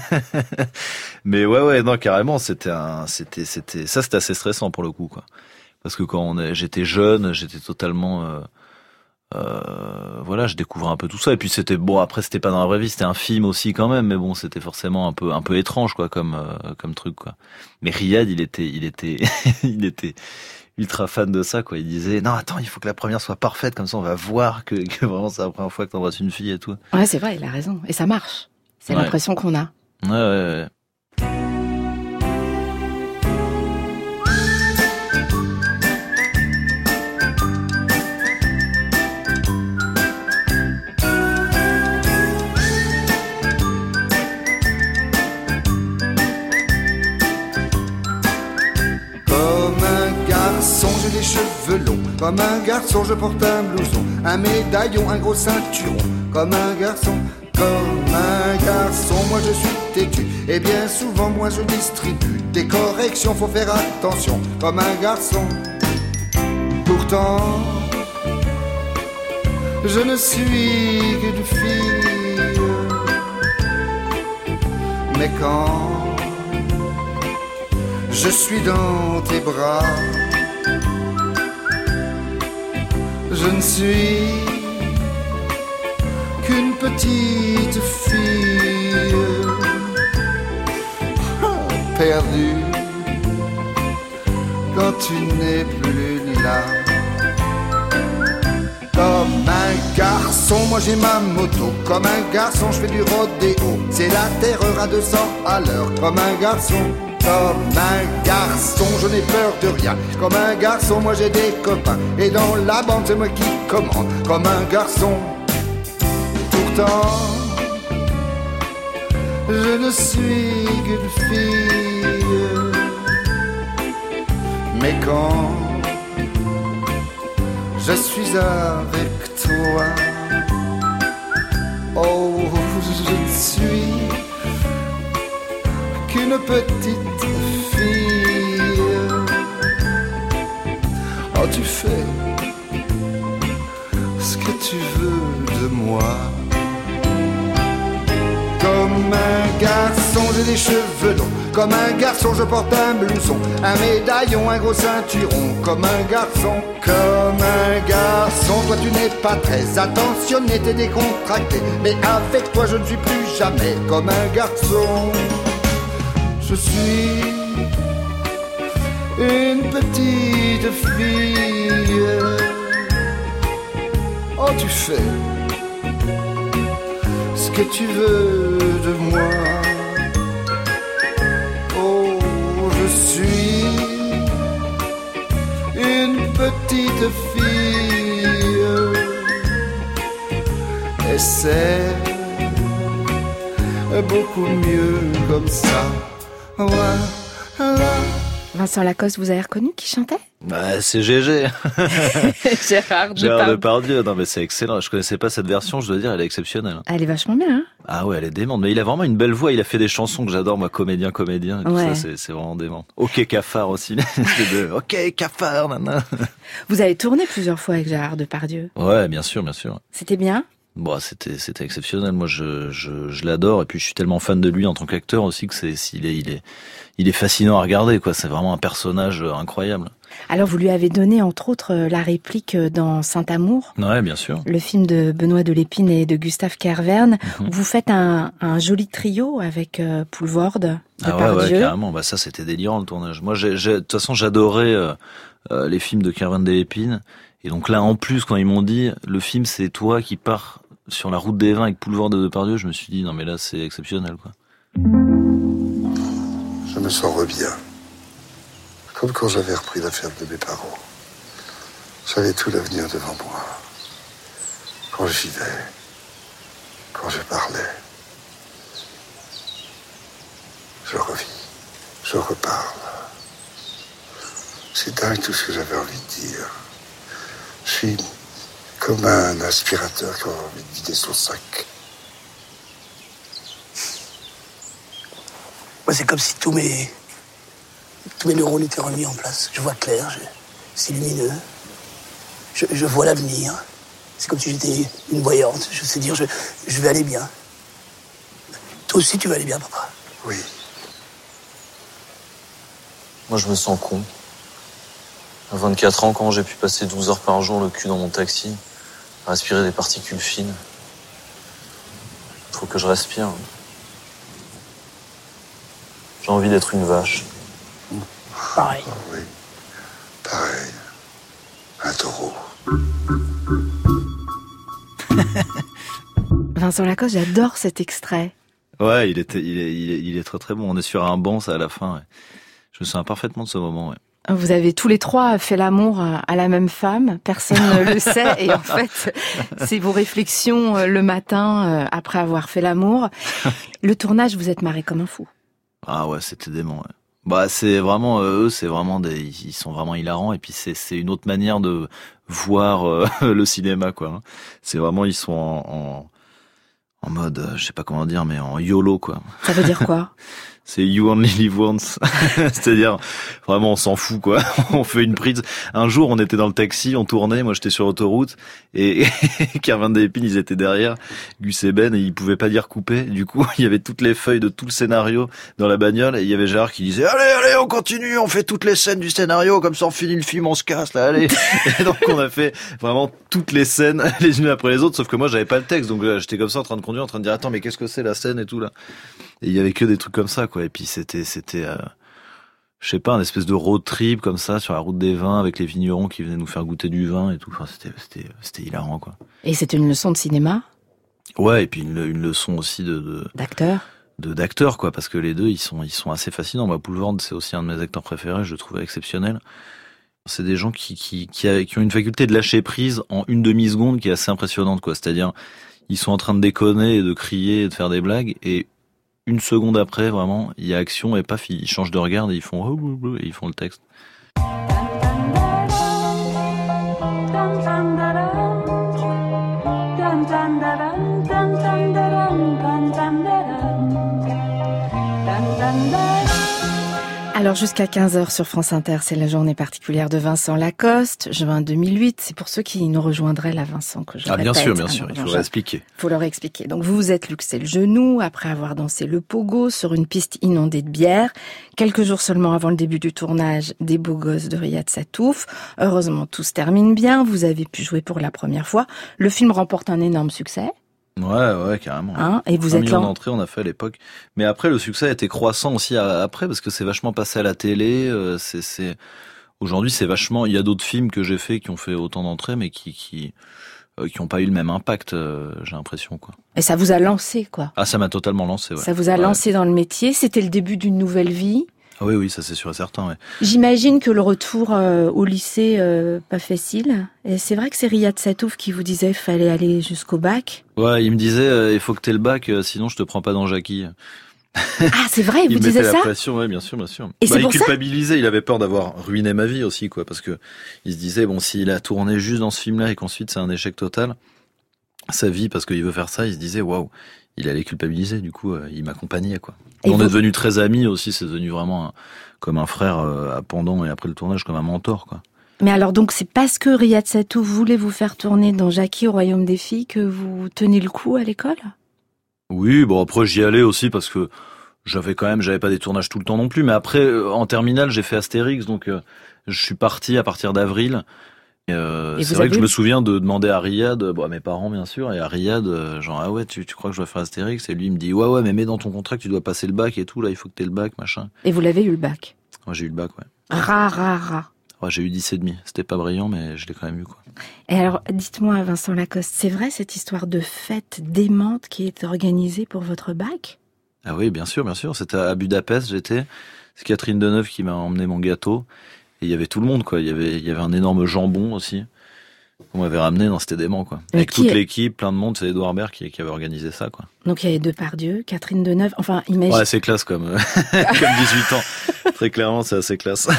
ouais, non, carrément, c'était assez stressant pour le coup, quoi. Parce que j'étais jeune, j'étais totalement voilà, je découvrais un peu tout ça, et puis c'était après c'était pas dans la vraie vie, c'était un film aussi quand même, mais bon, c'était forcément un peu étrange, quoi, comme truc, quoi. Mais Riyad, il était ultra fan de ça, quoi. Il disait non, attends, il faut que la première soit parfaite, comme ça on va voir que vraiment c'est la première fois que t'embrasses une fille et tout. Ouais, c'est vrai, il a raison, et ça marche. C'est l'impression qu'on a. Ouais. J'ai les cheveux longs, comme un garçon je porte un blouson, un médaillon, un gros ceinturon, comme un garçon, moi je suis têtu, et bien souvent moi je distribue des corrections, faut faire attention, comme un garçon. Pourtant, je ne suis qu'une fille, mais quand je suis dans tes bras, je ne suis qu'une petite fille perdue quand tu n'es plus là. Comme un garçon, moi j'ai ma moto. Comme un garçon, je fais du rodéo. C'est la terreur à 200 à l'heure. Comme un garçon, Comme un garçon, je n'ai peur de rien. Comme un garçon, moi j'ai des copains. Et dans la bande, c'est moi qui commande. Comme un garçon. Pourtant, je ne suis qu'une fille. Mais quand je suis avec toi, oh, je ne suis qu'une petite fille. Oh, tu fais ce que tu veux de moi. Comme un garçon, j'ai des cheveux longs. Comme un garçon, je porte un blouson, un médaillon, un gros ceinturon. Comme un garçon, toi tu n'es pas très attentionné, t'es décontracté. Mais avec toi je ne suis plus jamais comme un garçon. Je suis une petite fille. Oh, tu fais ce que tu veux de moi. Oh, je suis une petite fille. Et c'est beaucoup mieux comme ça. Voilà. Vincent Lacoste, vous avez reconnu qui chantait? Bah, c'est Gégé. Gérard Depardieu. Non, mais c'est excellent. Je connaissais pas cette version, je dois dire, elle est exceptionnelle. Elle est vachement bien, hein? Ah ouais, elle est démente. Mais il a vraiment une belle voix. Il a fait des chansons que j'adore, moi, comédien. Et tout Ouais. ça, c'est vraiment dément. Ok, cafard aussi. Ok, cafard, nana. Vous avez tourné plusieurs fois avec Gérard Depardieu. Ouais, bien sûr. C'était bien? Bon, c'était exceptionnel. Moi, je l'adore. Et puis, je suis tellement fan de lui en tant qu'acteur aussi que il est fascinant à regarder, quoi. C'est vraiment un personnage incroyable. Alors, vous lui avez donné, entre autres, la réplique dans Saint-Amour. Ouais, bien sûr. Le film de Benoît Delépine et de Gustave Kervern. Où vous faites un joli trio avec Poulvorde, Depardieu. Ouais, carrément. Bah, ça, c'était délirant, le tournage. Moi, de toute façon, j'adorais les films de Kervern Delépine. Et donc là, en plus, quand ils m'ont dit, le film, c'est toi qui pars sur la route des vins avec Poulvorde et Depardieu, je me suis dit, non, mais là, c'est exceptionnel, quoi. Je me sens bien. Comme quand j'avais repris la ferme de mes parents. J'avais tout l'avenir devant moi. Quand je vivais, quand je parlais, je revis, je reparle. C'est dingue tout ce que j'avais envie de dire. Je suis comme un aspirateur qui a envie de vider son sac. Moi, c'est comme si tous mes neurones étaient remis en place. Je vois clair, c'est lumineux. Je vois l'avenir. C'est comme si j'étais une voyante. Je sais dire, je vais aller bien. Toi aussi, tu vas aller bien, papa? Oui. Moi, je me sens con. À 24 ans, quand j'ai pu passer 12 heures par jour le cul dans mon taxi, à respirer des particules fines. Faut que je respire. J'ai envie d'être une vache. Pareil. Ah oui, pareil. Un taureau. Vincent Lacoste, j'adore cet extrait. Ouais, il est très très bon. On est sur un banc, ça, à la fin. Ouais. Je me souviens parfaitement de ce moment, ouais. Vous avez tous les trois fait l'amour à la même femme, personne ne le sait, et en fait, c'est vos réflexions le matin après avoir fait l'amour. Le tournage, vous êtes marré comme un fou. Ah ouais, c'était dément, ouais. Bah, c'est vraiment, eux, c'est vraiment ils sont vraiment hilarants, et puis c'est une autre manière de voir le cinéma, quoi. Hein. C'est vraiment, ils sont en mode, je sais pas comment dire, mais en YOLO, quoi. Ça veut dire quoi? C'est You Only Live Once. C'est-à-dire, vraiment, on s'en fout, quoi. On fait une prise. Un jour, on était dans le taxi, on tournait, moi j'étais sur l'autoroute, et Kervern Delépine, ils étaient derrière, Gus et Ben, et ils pouvaient pas dire couper. Du coup, il y avait toutes les feuilles de tout le scénario dans la bagnole, et il y avait Gérard qui disait, allez, on continue, on fait toutes les scènes du scénario, comme ça on finit le film, on se casse, là, allez. Et donc, on a fait vraiment toutes les scènes, les unes après les autres, sauf que moi, j'avais pas le texte, donc j'étais comme ça en train de conduire, en train de dire, attends, mais qu'est-ce que c'est la scène et tout, là? Et il y avait que des trucs comme ça, quoi. Et puis c'était, je sais pas, un espèce de road trip comme ça sur la route des vins avec les vignerons qui venaient nous faire goûter du vin et tout. Enfin, c'était hilarant, quoi. Et c'était une leçon de cinéma? Ouais, et puis une leçon aussi d'acteur. d'acteurs, quoi, parce que les deux, ils sont assez fascinants. Moi, Poulvord, c'est aussi un de mes acteurs préférés, je le trouve exceptionnel. C'est des gens qui ont une faculté de lâcher prise en une demi-seconde qui est assez impressionnante, quoi. C'est-à-dire, ils sont en train de déconner et de crier et de faire des blagues, et une seconde après, vraiment, il y a action et paf, ils changent de regard et ils font et ils font le texte. Alors jusqu'à 15h sur France Inter, c'est la journée particulière de Vincent Lacoste, juin 2008. C'est pour ceux qui nous rejoindraient là, Vincent, que je répète. Bien sûr, il faut leur expliquer. Il faut leur expliquer. Donc vous vous êtes luxé le genou après avoir dansé le pogo sur une piste inondée de bière. Quelques jours seulement avant le début du tournage des Beaux Gosses de Riyad Sattouf. Heureusement, tout se termine bien. Vous avez pu jouer pour la première fois. Le film remporte un énorme succès. Ouais, carrément. Et vous êtes là. 1 million d'entrées, on a fait à l'époque. Mais après, le succès a été croissant aussi après, parce que c'est vachement passé à la télé. Aujourd'hui, c'est vachement. Il y a d'autres films que j'ai fait qui ont fait autant d'entrées, mais qui ont pas eu le même impact. J'ai l'impression, quoi. Et ça vous a lancé, quoi. Ah, ça m'a totalement lancé. Ouais. Ça vous a lancé dans le métier. C'était le début d'une nouvelle vie. Oui, ça c'est sûr et certain. Ouais. J'imagine que le retour au lycée, pas facile. Et c'est vrai que c'est Riyad Sattouf qui vous disait qu'il fallait aller jusqu'au bac. Ouais, il me disait il faut que t'aies le bac, sinon je te prends pas dans Jackie. Ah, c'est vrai, il vous disait ça ? Il mettait la pression, ouais, bien sûr. Et c'est pour il culpabilisait, il avait peur d'avoir ruiné ma vie aussi, quoi, parce que il se disait bon, s'il a tourné juste dans ce film-là et qu'ensuite c'est un échec total, sa vie, parce qu'il veut faire ça, il se disait waouh. Il allait culpabiliser, du coup, il m'accompagnait, quoi. On est devenus très amis aussi, c'est devenu vraiment comme un frère pendant et après le tournage, comme un mentor, quoi. Mais alors donc c'est parce que Riyad Sattouf voulait vous faire tourner dans Jackie au Royaume des filles que vous tenez le coup à l'école ? Oui, bon après j'y allais aussi parce que j'avais pas des tournages tout le temps non plus, mais après en terminale j'ai fait Astérix, donc je suis parti à partir d'avril. C'est vrai que je me souviens de demander à Riyad, à mes parents bien sûr, et à Riyad, genre ah ouais tu crois que je dois faire Astérix, et lui il me dit ouais mais mets dans ton contrat que tu dois passer le bac et tout, là il faut que t'aies le bac machin. Et vous l'avez eu le bac ? Moi j'ai eu le bac, ouais. Rare. Ouais, j'ai eu 10,5. C'était pas brillant, mais je l'ai quand même eu, quoi. Et alors, dites-moi, Vincent Lacoste, c'est vrai cette histoire de fête démente qui est organisée pour votre bac ? Ah oui, bien sûr. C'était à Budapest, j'étais. C'est Catherine Deneuve qui m'a emmené mon gâteau. Et il y avait tout le monde, quoi. Il y avait un énorme jambon aussi. On m'avait ramené, non, c'était dément, quoi. Avec toute l'équipe, plein de monde, c'est Edouard Baird qui avait organisé ça, quoi. Donc il y avait Depardieu, Catherine Deneuve, enfin, imagine. Ouais, c'est classe comme 18 ans. Très clairement, c'est assez classe.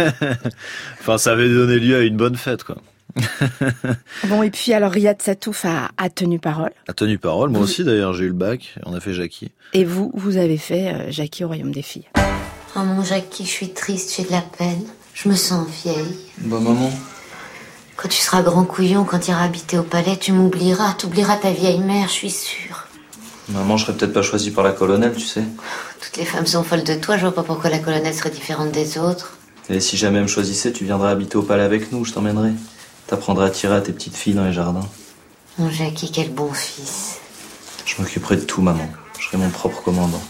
Enfin, ça avait donné lieu à une bonne fête, quoi. Bon, et puis alors Riyad Sattouf a tenu parole. A tenu parole, moi aussi d'ailleurs, j'ai eu le bac, on a fait Jackie. Et vous avez fait Jackie au Royaume des filles. Oh mon Jackie, je suis triste, j'ai de la peine. Je me sens vieille. Bah maman. Quand tu seras grand couillon, quand tu iras habiter au palais, tu m'oublieras. T'oublieras ta vieille mère, je suis sûre. Maman, je serais peut-être pas choisie par la colonelle, tu sais. Toutes les femmes sont folles de toi, je vois pas pourquoi la colonelle serait différente des autres. Et si jamais elle me choisissait, tu viendrais habiter au palais avec nous, je t'emmènerais. T'apprendrais à tirer à tes petites filles dans les jardins. Mon Jackie, quel bon fils. Je m'occuperai de tout, maman. Je serai mon propre commandant.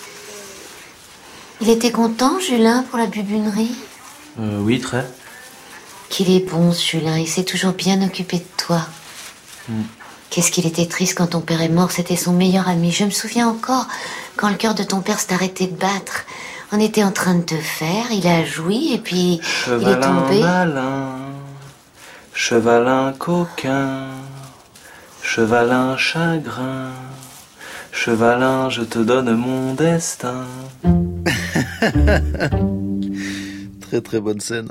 Il était content, Julien, pour la bubunerie ? Oui, très. Qu'il est bon, ce Julien, il s'est toujours bien occupé de toi. Qu'est-ce qu'il était triste quand ton père est mort, c'était son meilleur ami. Je me souviens encore, quand le cœur de ton père s'est arrêté de battre. On était en train de te faire, il a joui, et puis il est tombé. Malin, chevalin coquin, chevalin chagrin, chevalin, je te donne mon destin. Très très bonne scène.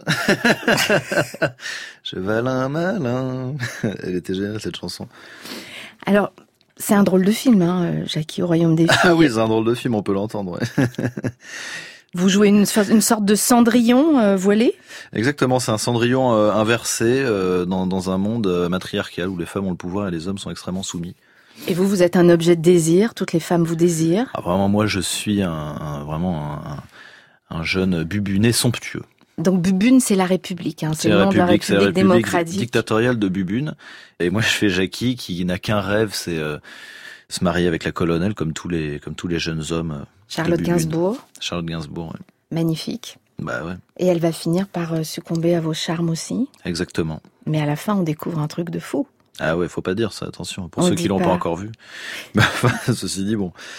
Chevalin malin. Elle était géniale cette chanson. Alors, c'est un drôle de film, hein, Jackie au Royaume des filles. Ah oui, c'est un drôle de film, on peut l'entendre. Ouais. Vous jouez une sorte de Cendrillon voilé ? Exactement, c'est un Cendrillon inversé dans un monde matriarcal où les femmes ont le pouvoir et les hommes sont extrêmement soumis. Et vous êtes un objet de désir, toutes les femmes vous désirent ? Ah, vraiment, moi je suis vraiment un jeune bubuné somptueux. Donc Bubune, c'est la République, hein, c'est le nom de la République démocratique dictatoriale de Bubune. Et moi, je fais Jackie, qui n'a qu'un rêve, c'est se marier avec la colonelle, comme tous les jeunes hommes. Charlotte Gainsbourg. Charlotte Gainsbourg, ouais. Magnifique. Bah ouais. Et elle va finir par succomber à vos charmes aussi. Exactement. Mais à la fin, on découvre un truc de fou. Ah ouais, faut pas dire ça, attention, pour ceux qui l'ont pas encore vu. Ceci dit, bon,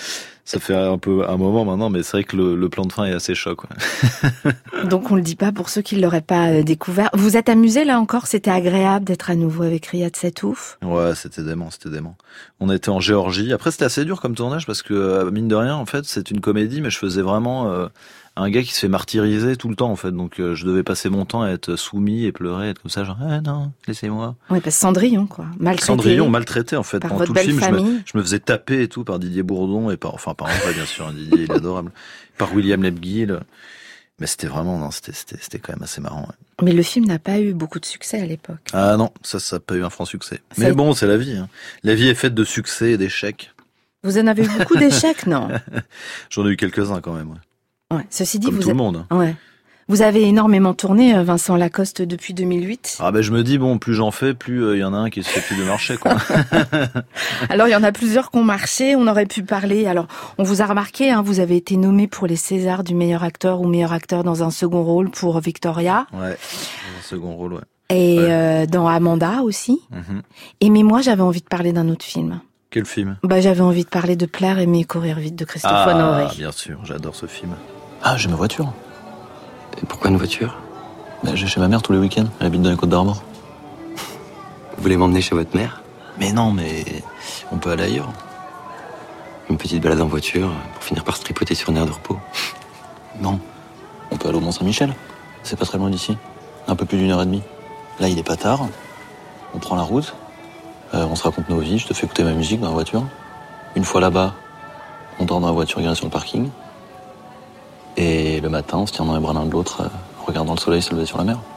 Ça fait un moment maintenant, mais c'est vrai que le plan de fin est assez choc. Ouais. Donc on le dit pas pour ceux qui l'auraient pas découvert. Vous êtes amusé là encore? C'était agréable d'être à nouveau avec Riyad Setouf? Ouais, c'était dément. On était en Géorgie. Après, c'était assez dur comme tournage parce que, mine de rien, en fait, c'est une comédie, mais je faisais vraiment un gars qui se fait martyriser tout le temps, en fait. Donc, je devais passer mon temps à être soumis et pleurer, être comme ça, genre, non, laissez-moi. Oui, parce que Cendrillon, quoi. Maltraité, en fait. Par Pendant votre tout le film, famille. je me faisais taper et tout par Didier Bourdon et par André, bien sûr. Didier, il est adorable. Par William Lebguil. Mais c'était vraiment, c'était quand même assez marrant, ouais. Mais le film n'a pas eu beaucoup de succès à l'époque. Ah non, ça n'a pas eu un franc succès. Mais bon, c'est la vie, hein. La vie est faite de succès et d'échecs. Vous en avez eu beaucoup d'échecs, non? J'en ai eu quelques-uns quand même, ouais. Ouais. Ceci dit, comme tout le monde. Ouais. Vous avez énormément tourné, Vincent Lacoste, depuis 2008. Ah ben je me dis, bon, plus j'en fais, plus il y en a un qui se fait plus de marcher, quoi. Alors il y en a plusieurs qui ont marché, on aurait pu parler. Alors on vous a remarqué, hein, vous avez été nommé pour les Césars du meilleur acteur ou meilleur acteur dans un second rôle pour Victoria. Ouais, un second rôle, ouais. Et dans Amanda aussi. Mm-hmm. Et mais moi j'avais envie de parler d'un autre film. Quel film? J'avais envie de parler de Plaire, aimer, courir vite de Christophe Honoré. Ah, bien sûr, j'adore ce film. Ah, j'ai ma voiture. Et pourquoi une voiture? J'ai chez ma mère tous les week-ends. Elle habite dans les Côtes-d'Armor. Vous voulez m'emmener chez votre mère? Mais non, mais on peut aller ailleurs. Une petite balade en voiture pour finir par se tripoter sur une aire de repos. Non, on peut aller au Mont-Saint-Michel. C'est pas très loin d'ici. Un peu plus d'1h30. Là, il est pas tard. On prend la route. On se raconte nos vies. Je te fais écouter ma musique dans la voiture. Une fois là-bas, on dort dans la voiture garée sur le parking. Et le matin, on se tient dans les bras l'un de l'autre, en regardant le soleil se lever sur la mer.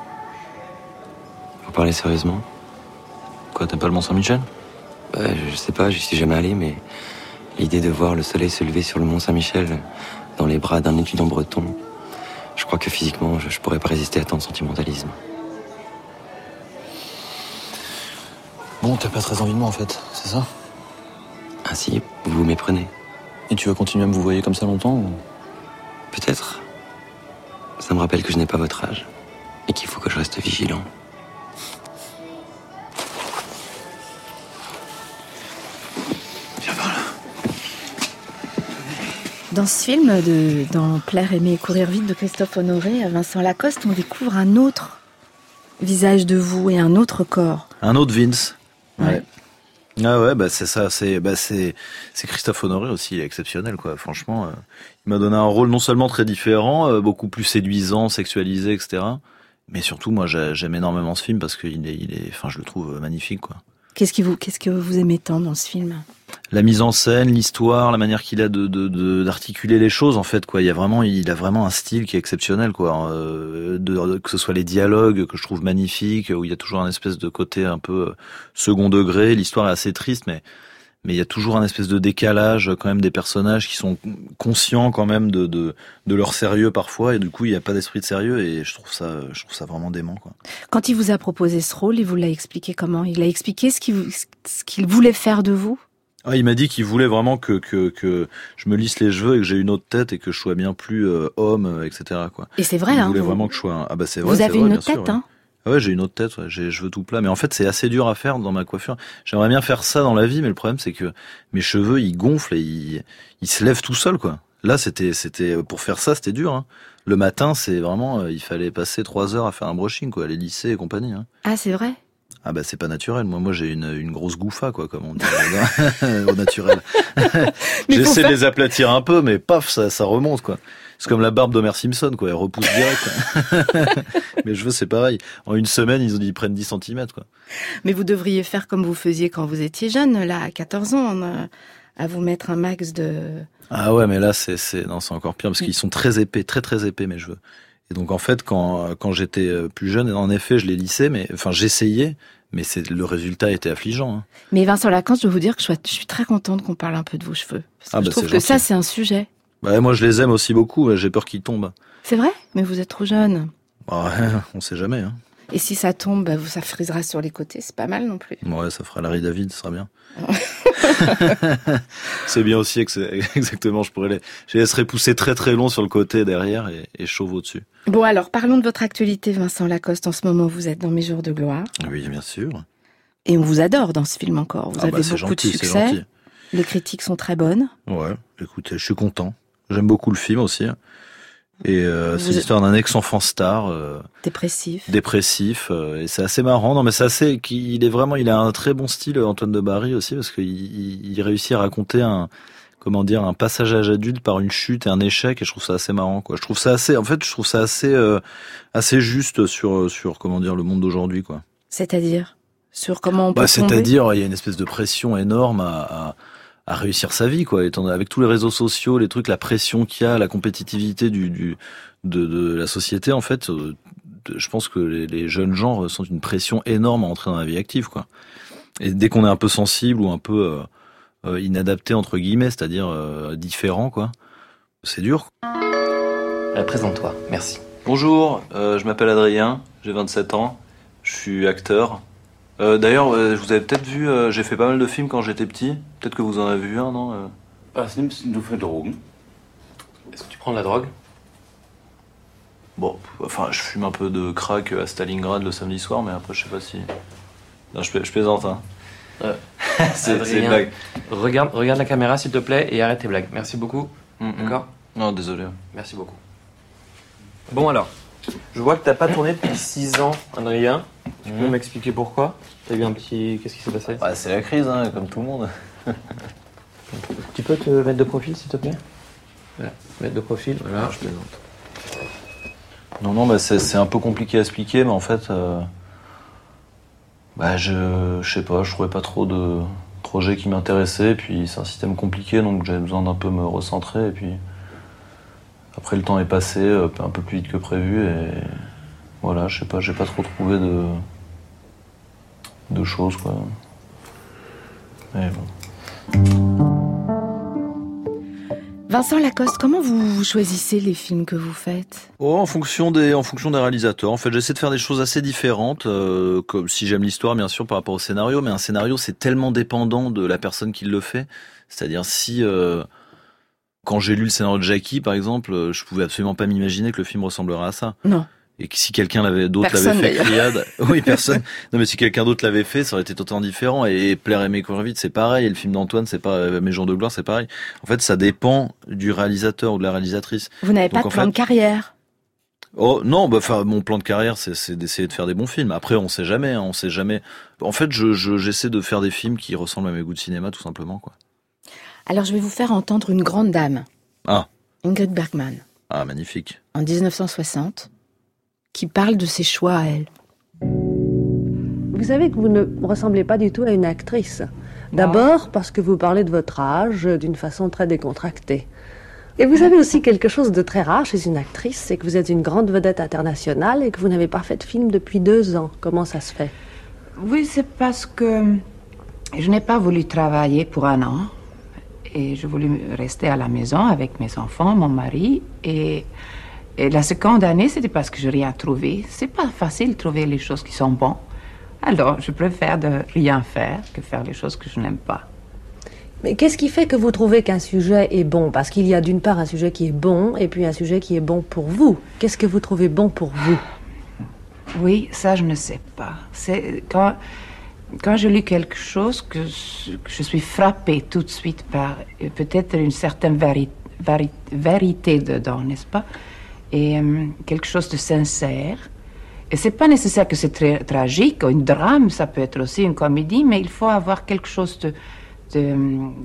Vous parlez sérieusement? Quoi, t'aimes pas le Mont-Saint-Michel? Je sais pas, j'y suis jamais allé, mais l'idée de voir le soleil se lever sur le Mont-Saint-Michel, dans les bras d'un étudiant breton, je crois que physiquement, je pourrais pas résister à tant de sentimentalisme. Bon, t'as pas très envie de moi, en fait, c'est ça? Ah si, vous vous méprenez. Et tu vas continuer à me vous voyer comme ça longtemps, ou... Peut-être. Ça me rappelle que je n'ai pas votre âge. Et qu'il faut que je reste vigilant. Viens par là. Dans ce film, dans Plaire, aimer, courir vite de Christophe Honoré, Vincent Lacoste, on découvre un autre visage de vous et un autre corps. Un autre Vince. Ouais. Ah ouais, c'est ça, c'est Christophe Honoré aussi, il est exceptionnel, quoi. Franchement, il m'a donné un rôle non seulement très différent, beaucoup plus séduisant, sexualisé, etc. Mais surtout, moi, j'aime énormément ce film parce que je le trouve magnifique, quoi. Qu'est-ce que vous aimez tant dans ce film? La mise en scène, l'histoire, la manière qu'il a d'articuler les choses, en fait, quoi. Il a vraiment un style qui est exceptionnel, quoi. Que ce soit les dialogues que je trouve magnifiques, où il y a toujours un espèce de côté un peu second degré. L'histoire est assez triste, mais il y a toujours un espèce de décalage, quand même, des personnages qui sont conscients, quand même, de leur sérieux parfois, et du coup, il n'y a pas d'esprit de sérieux, et je trouve ça vraiment dément, quoi. Quand il vous a proposé ce rôle, il vous l'a expliqué comment? Il a expliqué ce qu'il voulait faire de vous? Ah, il m'a dit qu'il voulait vraiment que je me lisse les cheveux et que j'ai une autre tête et que je sois bien plus homme, etc., quoi. Et c'est vrai, il hein. voulait vraiment que je sois c'est vrai. Vous avez une autre tête, sûr, hein. Ouais, j'ai une autre tête, ouais. J'ai les cheveux tout plats. Mais en fait, c'est assez dur à faire dans ma coiffure. J'aimerais bien faire ça dans la vie, mais le problème, c'est que mes cheveux, ils gonflent et ils se lèvent tout seuls, quoi. Là, c'était, pour faire ça, c'était dur, hein. Le matin, c'est vraiment, il fallait passer 3 heures à faire un brushing, quoi, les lycées et compagnie, hein. Ah, c'est vrai? Ah c'est pas naturel. Moi j'ai une grosse gouffa, quoi, comme on dit au naturel. J'essaie de les aplatir un peu, mais paf, ça remonte, quoi. C'est comme la barbe d'Homer Simpson, quoi. Elle repousse direct, quoi. Mes cheveux, c'est pareil. En une semaine, ils prennent 10 cm, quoi. Mais vous devriez faire comme vous faisiez quand vous étiez jeune, là, à 14 ans, à vous mettre un max de... Ah ouais, mais là, c'est encore pire, parce qu'ils sont très épais, très très épais, mes cheveux. Et donc en fait, quand j'étais plus jeune, en effet, je les lissais, j'essayais, mais le résultat était affligeant, hein. Mais Vincent Lacoste, je veux vous dire que je suis très contente qu'on parle un peu de vos cheveux. Parce que je trouve que ça, c'est un sujet. Moi, je les aime aussi beaucoup, j'ai peur qu'ils tombent. C'est vrai? Mais vous êtes trop jeune. Ouais, on sait jamais, hein. Et si ça tombe, ça frisera sur les côtés, c'est pas mal non plus. Ouais, ça fera Larry David, ce sera bien. C'est bien aussi que exactement, je les laisserai pousser très très long sur le côté derrière et chauve au-dessus. Bon alors, parlons de votre actualité, Vincent Lacoste. En ce moment, vous êtes dans Mes jours de gloire. Oui, bien sûr. Et on vous adore dans ce film encore. Vous avez beaucoup de succès. Les critiques sont très bonnes. Ouais, écoutez, je suis content. J'aime beaucoup le film aussi. Et c'est l'histoire d'un ex-enfant star. Dépressif. Et c'est assez marrant. Non, mais c'est assez. Il a un très bon style, Antoine de Barry aussi, parce qu'il réussit à raconter un passage à l'âge adulte par une chute et un échec, et je trouve ça assez marrant, quoi. Je trouve ça assez juste sur comment dire, le monde d'aujourd'hui, quoi. C'est-à-dire sur comment on peut tomber. C'est-à-dire, il y a une espèce de pression énorme à réussir sa vie, quoi. Avec tous les réseaux sociaux, les trucs, la pression qu'il y a, la compétitivité de la société, en fait, je pense que les jeunes gens ressentent une pression énorme à entrer dans la vie active, quoi. Et dès qu'on est un peu sensible ou un peu inadapté, entre guillemets, c'est-à-dire différent, quoi, c'est dur. Présente-toi, merci. Bonjour, je m'appelle Adrien, j'ai 27 ans, je suis acteur. D'ailleurs, vous avez peut-être vu, j'ai fait pas mal de films quand j'étais petit. Peut-être que vous en avez vu un, non? Was nimmst du für Drogen? Est-ce que tu prends de la drogue? Bon, enfin, je fume un peu de crack à Stalingrad le samedi soir, mais après, je sais pas si... Non, je plaisante, hein. C'est une blague. Regarde la caméra, s'il te plaît, et arrête tes blagues. Merci beaucoup. D'accord? Non, désolé. Merci beaucoup. Bon, alors, je vois que t'as pas tourné depuis 6 ans, Adrien. Tu peux m'expliquer pourquoi? T'as eu un petit... Qu'est-ce qui s'est passé? C'est la crise, hein, comme tout le monde. Tu peux te mettre de profil, s'il te plaît? Voilà, mettre de profil, voilà. Je plaisante. Non, c'est un peu compliqué à expliquer, mais en fait... je sais pas, je trouvais pas trop de projets qui m'intéressaient, puis c'est un système compliqué, donc j'avais besoin d'un peu me recentrer, et puis après le temps est passé un peu plus vite que prévu, et voilà, je sais pas, j'ai pas trop trouvé de choses, quoi. Mais bon. Vincent Lacoste, comment vous choisissez les films que vous faites? En fonction des réalisateurs. En fait, j'essaie de faire des choses assez différentes, comme si j'aime l'histoire, bien sûr, par rapport au scénario. Mais un scénario, c'est tellement dépendant de la personne qui le fait. C'est-à-dire, si quand j'ai lu le scénario de Jackie, par exemple, je pouvais absolument pas m'imaginer que le film ressemblerait à ça. Non. Et que si quelqu'un d'autre l'avait fait, Criade, oui, personne. Non, mais si quelqu'un d'autre l'avait fait, ça aurait été totalement différent. Et Plaire, aimer, courir vite, c'est pareil. Et le film d'Antoine, c'est pas Mes jours de gloire, c'est pareil. En fait, ça dépend du réalisateur ou de la réalisatrice. Vous n'avez pas de plan de carrière? Oh non, mon plan de carrière, c'est d'essayer de faire des bons films. Après, on sait jamais. En fait, j'essaie de faire des films qui ressemblent à mes goûts de cinéma, tout simplement, quoi. Alors, je vais vous faire entendre une grande dame. Ah. Ingrid Bergman. Ah, magnifique. En 1960. Qui parle de ses choix à elle. Vous savez que vous ne ressemblez pas du tout à une actrice. D'abord parce que vous parlez de votre âge d'une façon très décontractée. Et vous avez aussi quelque chose de très rare chez une actrice, c'est que vous êtes une grande vedette internationale et que vous n'avez pas fait de film depuis 2 ans. Comment ça se fait? Oui, c'est parce que je n'ai pas voulu travailler pour 1 an. Et je voulais rester à la maison avec mes enfants, mon mari. Et la seconde année, c'était parce que je n'ai rien trouvé. C'est pas facile de trouver les choses qui sont bonnes. Alors, je préfère de rien faire que faire les choses que je n'aime pas. Mais qu'est-ce qui fait que vous trouvez qu'un sujet est bon? Parce qu'il y a d'une part un sujet qui est bon et puis un sujet qui est bon pour vous. Qu'est-ce que vous trouvez bon pour vous? Oui, ça, je ne sais pas. C'est quand je lis quelque chose que je suis frappée tout de suite par peut-être une certaine vérité dedans, n'est-ce pas? Et quelque chose de sincère. Et c'est pas nécessaire que c'est très tragique, ou une drame, ça peut être aussi une comédie, mais il faut avoir quelque chose de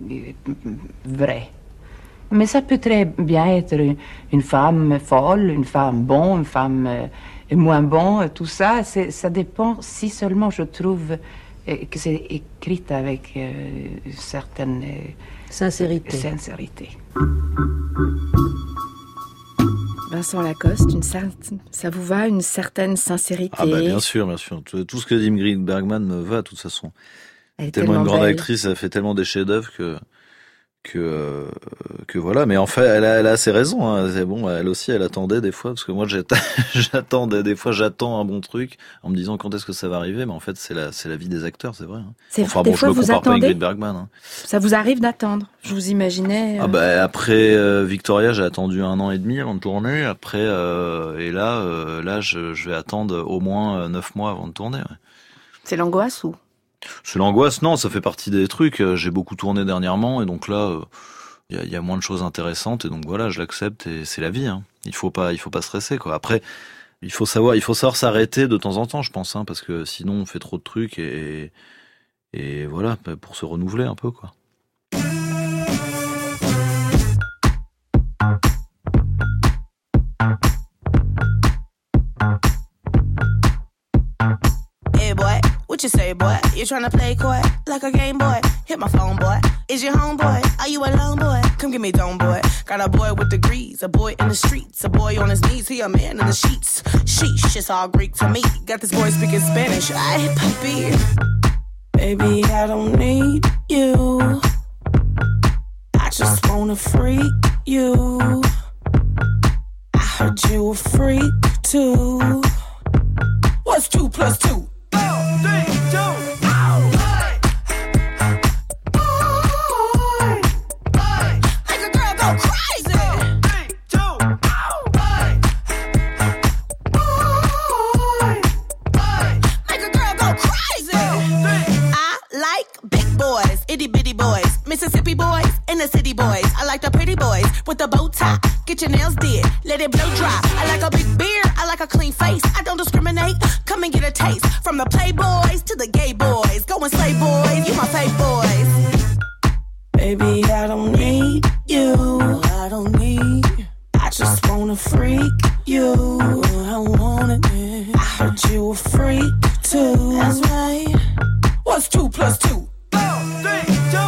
vrai. Mais ça peut très bien être une femme folle, une femme bonne, une femme moins bonne, tout ça. Ça dépend si seulement je trouve que c'est écrit avec une certaine sincérité. Vincent Lacoste, ça vous va, une certaine sincérité? Ah bien sûr, bien sûr. Tout ce que dit Ingrid Bergman me va, de toute façon. Elle est tellement une grande belle. actrice, elle fait tellement des chefs-d'œuvre que voilà. Mais en fait, elle a ses raisons. Hein. C'est bon, elle aussi, elle attendait des fois, parce que moi, j'attendais des fois, j'attends un bon truc en me disant quand est-ce que ça va arriver. Mais en fait, c'est la vie des acteurs, c'est vrai. Hein. C'est vrai, des fois, je me vous compare pas à attendez. Ingrid Bergman. Hein. Ça vous arrive d'attendre? Je vous imaginais. Après Victoria, j'ai attendu 1 an et demi avant de tourner. Après, et là, je vais attendre au moins 9 mois avant de tourner. Ouais. C'est l'angoisse ou? C'est l'angoisse, non, ça fait partie des trucs. J'ai beaucoup tourné dernièrement et donc là, il y a moins de choses intéressantes et donc voilà, je l'accepte et c'est la vie. Hein. Il faut pas stresser quoi. Après, il faut savoir s'arrêter de temps en temps, je pense, hein, parce que sinon on fait trop de trucs et voilà, pour se renouveler un peu quoi. Hey boy, what you say, boy? You tryna play coy like a game boy? Hit my phone, boy. Is your homeboy? Are you alone, boy? Come get me dome, boy. Got a boy with degrees, a boy in the streets, a boy on his knees, he a man in the sheets. Sheesh, it's all Greek to me. Got this boy speaking Spanish. Ay, papi. Baby, I don't need you. I just wanna freak you. I heard you a freak too. What's 2 plus 2? 4, 3, 2. Make a girl go crazy. 3, 2. Make a girl go crazy. I like big boys, itty bitty boys, Mississippi boys, and the city boys. I like the pretty boys with the bow tie. Get your nails did, let it blow dry. I like a big beard, I like a clean face. I don't discriminate, come and get a taste. From the playboys to the gay boys. Go and slay boys, you my fave boys. Baby, I don't need you. I don't need. I just wanna freak you. I want it. I heard you a freak too. That's right. What's 2 plus 2? 4, 3, 2.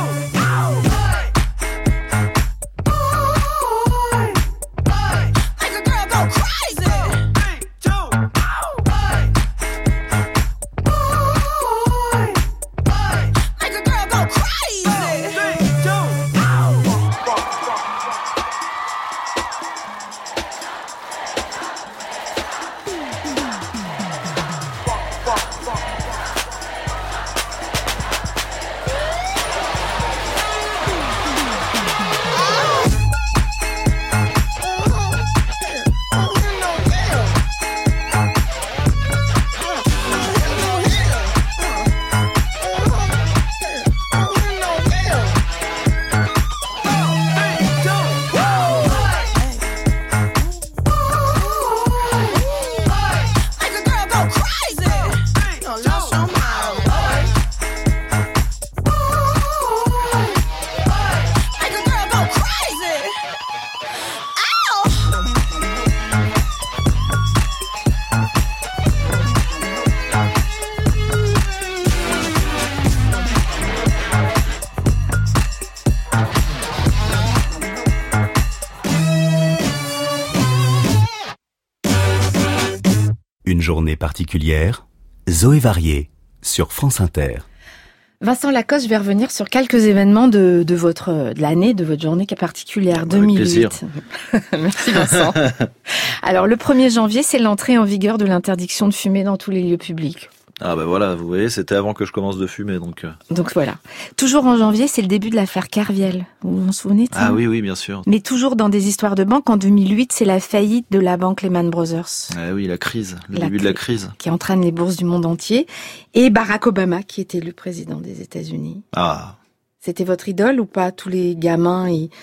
Une journée particulière, Zoé Varier, sur France Inter. Vincent Lacoste, je vais revenir sur quelques événements de l'année, de votre journée particulière, 2008. Merci Vincent. Alors le 1er janvier, c'est l'entrée en vigueur de l'interdiction de fumer dans tous les lieux publics. Ah bah voilà, vous voyez, c'était avant que je commence de fumer, donc... Donc voilà. Toujours en janvier, c'est le début de l'affaire Kerviel. Vous vous souvenez de ça ? Ah oui, bien sûr. Mais toujours dans des histoires de banque, en 2008, c'est la faillite de la banque Lehman Brothers. Ah oui, la crise, le début de la crise. Qui entraîne les bourses du monde entier. Et Barack Obama, qui est élu président des États-Unis. Ah. C'était votre idole ou pas ? Tous les gamins,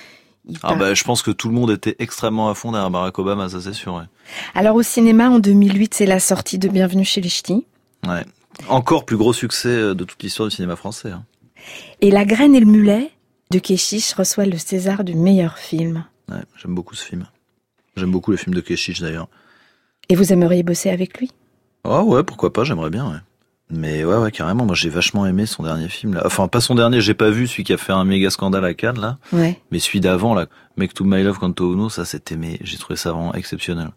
je pense que tout le monde était extrêmement à fond derrière Barack Obama, ça c'est sûr. Ouais. Alors au cinéma, en 2008, c'est la sortie de Bienvenue chez les Ch'tis. Ouais. Encore plus gros succès de toute l'histoire du cinéma français. Hein. Et La Graine et le Mulet de Keshish reçoit le César du meilleur film. Ouais, j'aime beaucoup ce film. J'aime beaucoup le film de Keshish d'ailleurs. Et vous aimeriez bosser avec lui ? Ah ouais, pourquoi pas, j'aimerais bien, ouais. Mais ouais, carrément, moi j'ai vachement aimé son dernier film là. Enfin, pas son dernier, j'ai pas vu celui qui a fait un méga scandale à Cannes là. Ouais. Mais celui d'avant là, Make My Love Canto Uno, ça c'était, mais j'ai trouvé ça vraiment exceptionnel.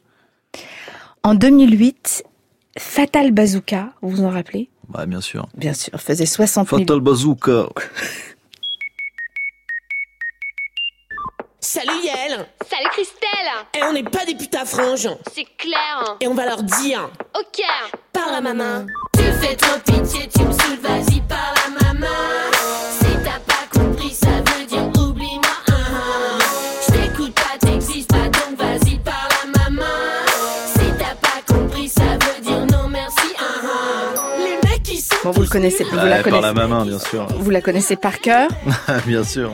En 2008, Fatal Bazooka, vous vous en rappelez ? Bah bien sûr. Bien sûr, faisait 60 000... Fatal Bazooka. Salut Yael. Salut Christelle. Et on n'est pas des putains franges. C'est clair. Et on va leur dire. Ok. Par la maman. Tu fais trop pitié, tu me saoules, vas-y par la maman. Si t'as pas compris, ça veut dire oublie-moi. Je t'écoute pas, t'existes pas, donc vas-y par la maman. Si t'as pas compris, ça veut dire non merci. Les mecs qui sont Bon, vous le connaissez, vous la Par connaissez. la main, bien sûr. Vous la connaissez par cœur. Bien sûr.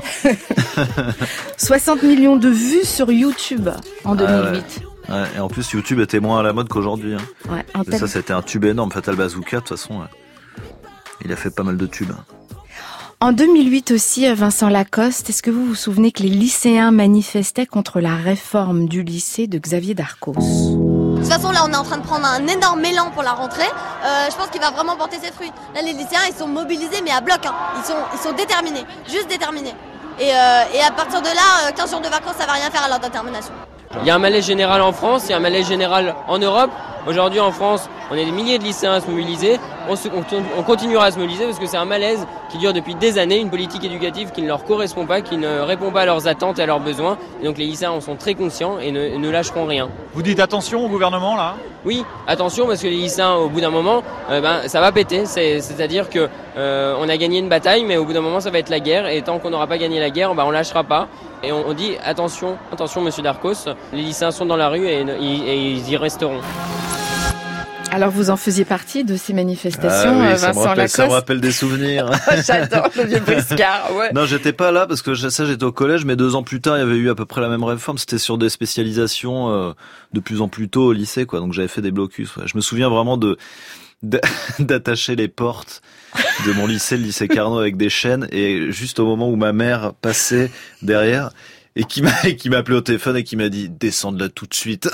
60 millions de vues sur YouTube en 2008. Ouais, et en plus, YouTube était moins à la mode qu'aujourd'hui. Hein. Ouais, Et ça, c'était un tube énorme. Fatal Bazooka, de toute façon, il a fait pas mal de tubes. En 2008 aussi, Vincent Lacoste, est-ce que vous vous souvenez que les lycéens manifestaient contre la réforme du lycée de Xavier Darcos ? De toute façon, là, on est en train de prendre un énorme élan pour la rentrée. Je pense qu'il va vraiment porter ses fruits. Là, les lycéens, ils sont mobilisés, mais à bloc. Hein. Ils sont déterminés, juste déterminés. Et à partir de là, 15 jours de vacances, ça va rien faire à leur détermination. Il y a un malaise général en France, il y a un malaise général en Europe. Aujourd'hui, en France, on est des milliers de lycéens à se mobiliser. On continuera à se mobiliser parce que c'est un malaise qui dure depuis des années, une politique éducative qui ne leur correspond pas, qui ne répond pas à leurs attentes et à leurs besoins. Et donc les lycéens en sont très conscients et ne lâcheront rien. Vous dites attention au gouvernement là ? Oui, attention parce que les lycéens, au bout d'un moment, ça va péter. C'est-à-dire que on a gagné une bataille, mais au bout d'un moment, ça va être la guerre. Et tant qu'on n'aura pas gagné la guerre, on lâchera pas. Et on dit attention, Monsieur Darcos, les lycéens sont dans la rue et ils y resteront. Alors vous en faisiez partie de ces manifestations, oui, Vincent Lacoste. Ça me rappelle des souvenirs. J'adore le vieux briscard, ouais. Non, j'étais pas là parce que j'étais au collège, mais 2 ans plus tard, il y avait eu à peu près la même réforme. C'était sur des spécialisations de plus en plus tôt au lycée, quoi. Donc j'avais fait des blocus. Ouais. Je me souviens vraiment d'attacher les portes de mon lycée, le lycée Carnot, avec des chaînes, et juste au moment où ma mère passait derrière. Et qui m'a appelé au téléphone et qui m'a dit descends de là tout de suite.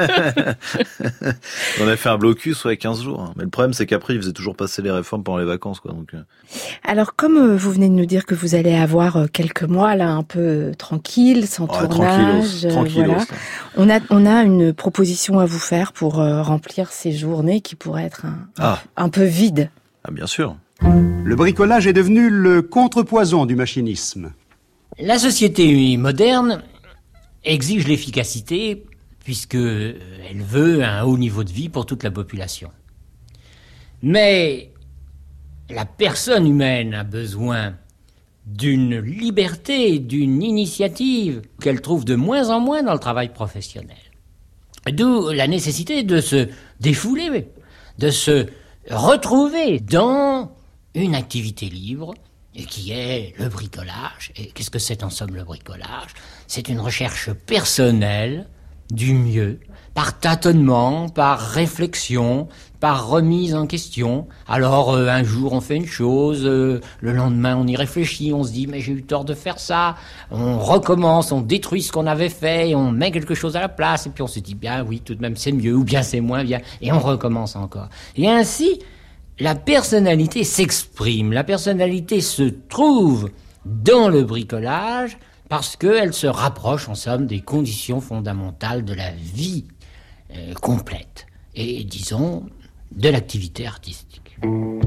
On a fait un blocus 15 jours. Mais le problème c'est qu'après ils faisaient toujours passer les réformes pendant les vacances, quoi. Donc. Alors comme vous venez de nous dire que vous allez avoir quelques mois là un peu tranquille, sans tournage, tranquillos. Voilà. On a une proposition à vous faire pour remplir ces journées qui pourraient être un peu vides. Ah bien sûr. Le bricolage est devenu le contrepoison du machinisme. La société moderne exige l'efficacité puisque elle veut un haut niveau de vie pour toute la population. Mais la personne humaine a besoin d'une liberté, d'une initiative qu'elle trouve de moins en moins dans le travail professionnel. D'où la nécessité de se défouler, de se retrouver dans une activité libre, et qui est le bricolage. Et qu'est-ce que c'est en somme le bricolage ? C'est une recherche personnelle du mieux, par tâtonnement, par réflexion, par remise en question. Alors un jour on fait une chose, le lendemain on y réfléchit, on se dit mais j'ai eu tort de faire ça, on recommence, on détruit ce qu'on avait fait, et on met quelque chose à la place, et puis on se dit bien oui tout de même c'est mieux, ou bien c'est moins bien, et on recommence encore. Et ainsi, la personnalité s'exprime, la personnalité se trouve dans le bricolage parce qu'elle se rapproche en somme des conditions fondamentales de la vie complète et disons de l'activité artistique.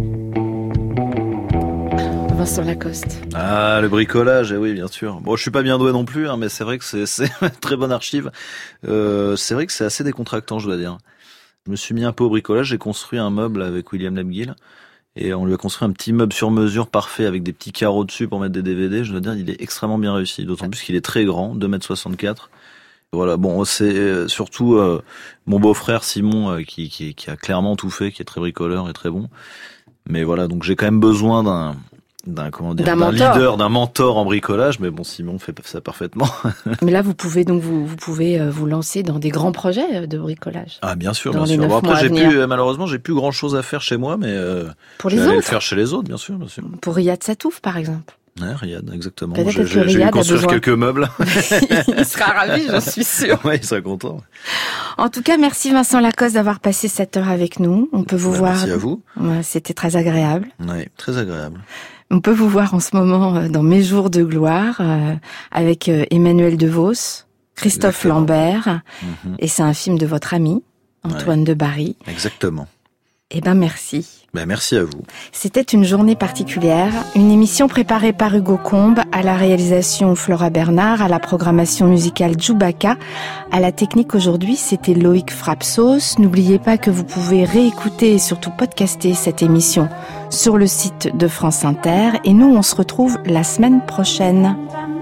Vincent Lacoste. Ah, le bricolage, oui, bien sûr. Bon, je suis pas bien doué non plus, mais c'est vrai que c'est une très bonne archive. C'est vrai que c'est assez décontractant, je dois dire. Je me suis mis un peu au bricolage, j'ai construit un meuble avec William Lepgill et on lui a construit un petit meuble sur mesure parfait avec des petits carreaux dessus pour mettre des DVD. Je dois dire, il est extrêmement bien réussi, d'autant plus qu'il est très grand, 2,64 m. Voilà, bon, c'est surtout mon beau-frère Simon qui a clairement tout fait, qui est très bricoleur et très bon. Mais voilà, donc j'ai quand même besoin d'un leader, d'un mentor en bricolage, mais bon, Simon fait ça parfaitement. Mais là, vous pouvez vous lancer dans des grands projets de bricolage. Ah, bien sûr, bien sûr. Bon, après, malheureusement, j'ai plus grand chose à faire chez moi, mais pour les je vais autres. le faire chez les autres, bien sûr, bien sûr. Pour Riyad Satouf, par exemple. Ouais, Riyad, exactement. Peut-être je vais lui construire quelques meubles. Il sera ravi, j'en suis sûre. Ouais, il sera content. En tout cas, merci Vincent Lacoste d'avoir passé cette heure avec nous. On peut vous voir. Merci à vous. Ouais, c'était très agréable. Oui, très agréable. On peut vous voir en ce moment dans Mes jours de gloire avec Emmanuel DeVos, Christophe Lambert, et c'est un film de votre ami Antoine de Barry. Exactement. Eh ben merci. Merci à vous. C'était une journée particulière, une émission préparée par Hugo Combe, à la réalisation Flora Bernard, à la programmation musicale Djoubaka, à la technique aujourd'hui c'était Loïc Frapsos. N'oubliez pas que vous pouvez réécouter et surtout podcaster cette émission sur le site de France Inter et nous on se retrouve la semaine prochaine.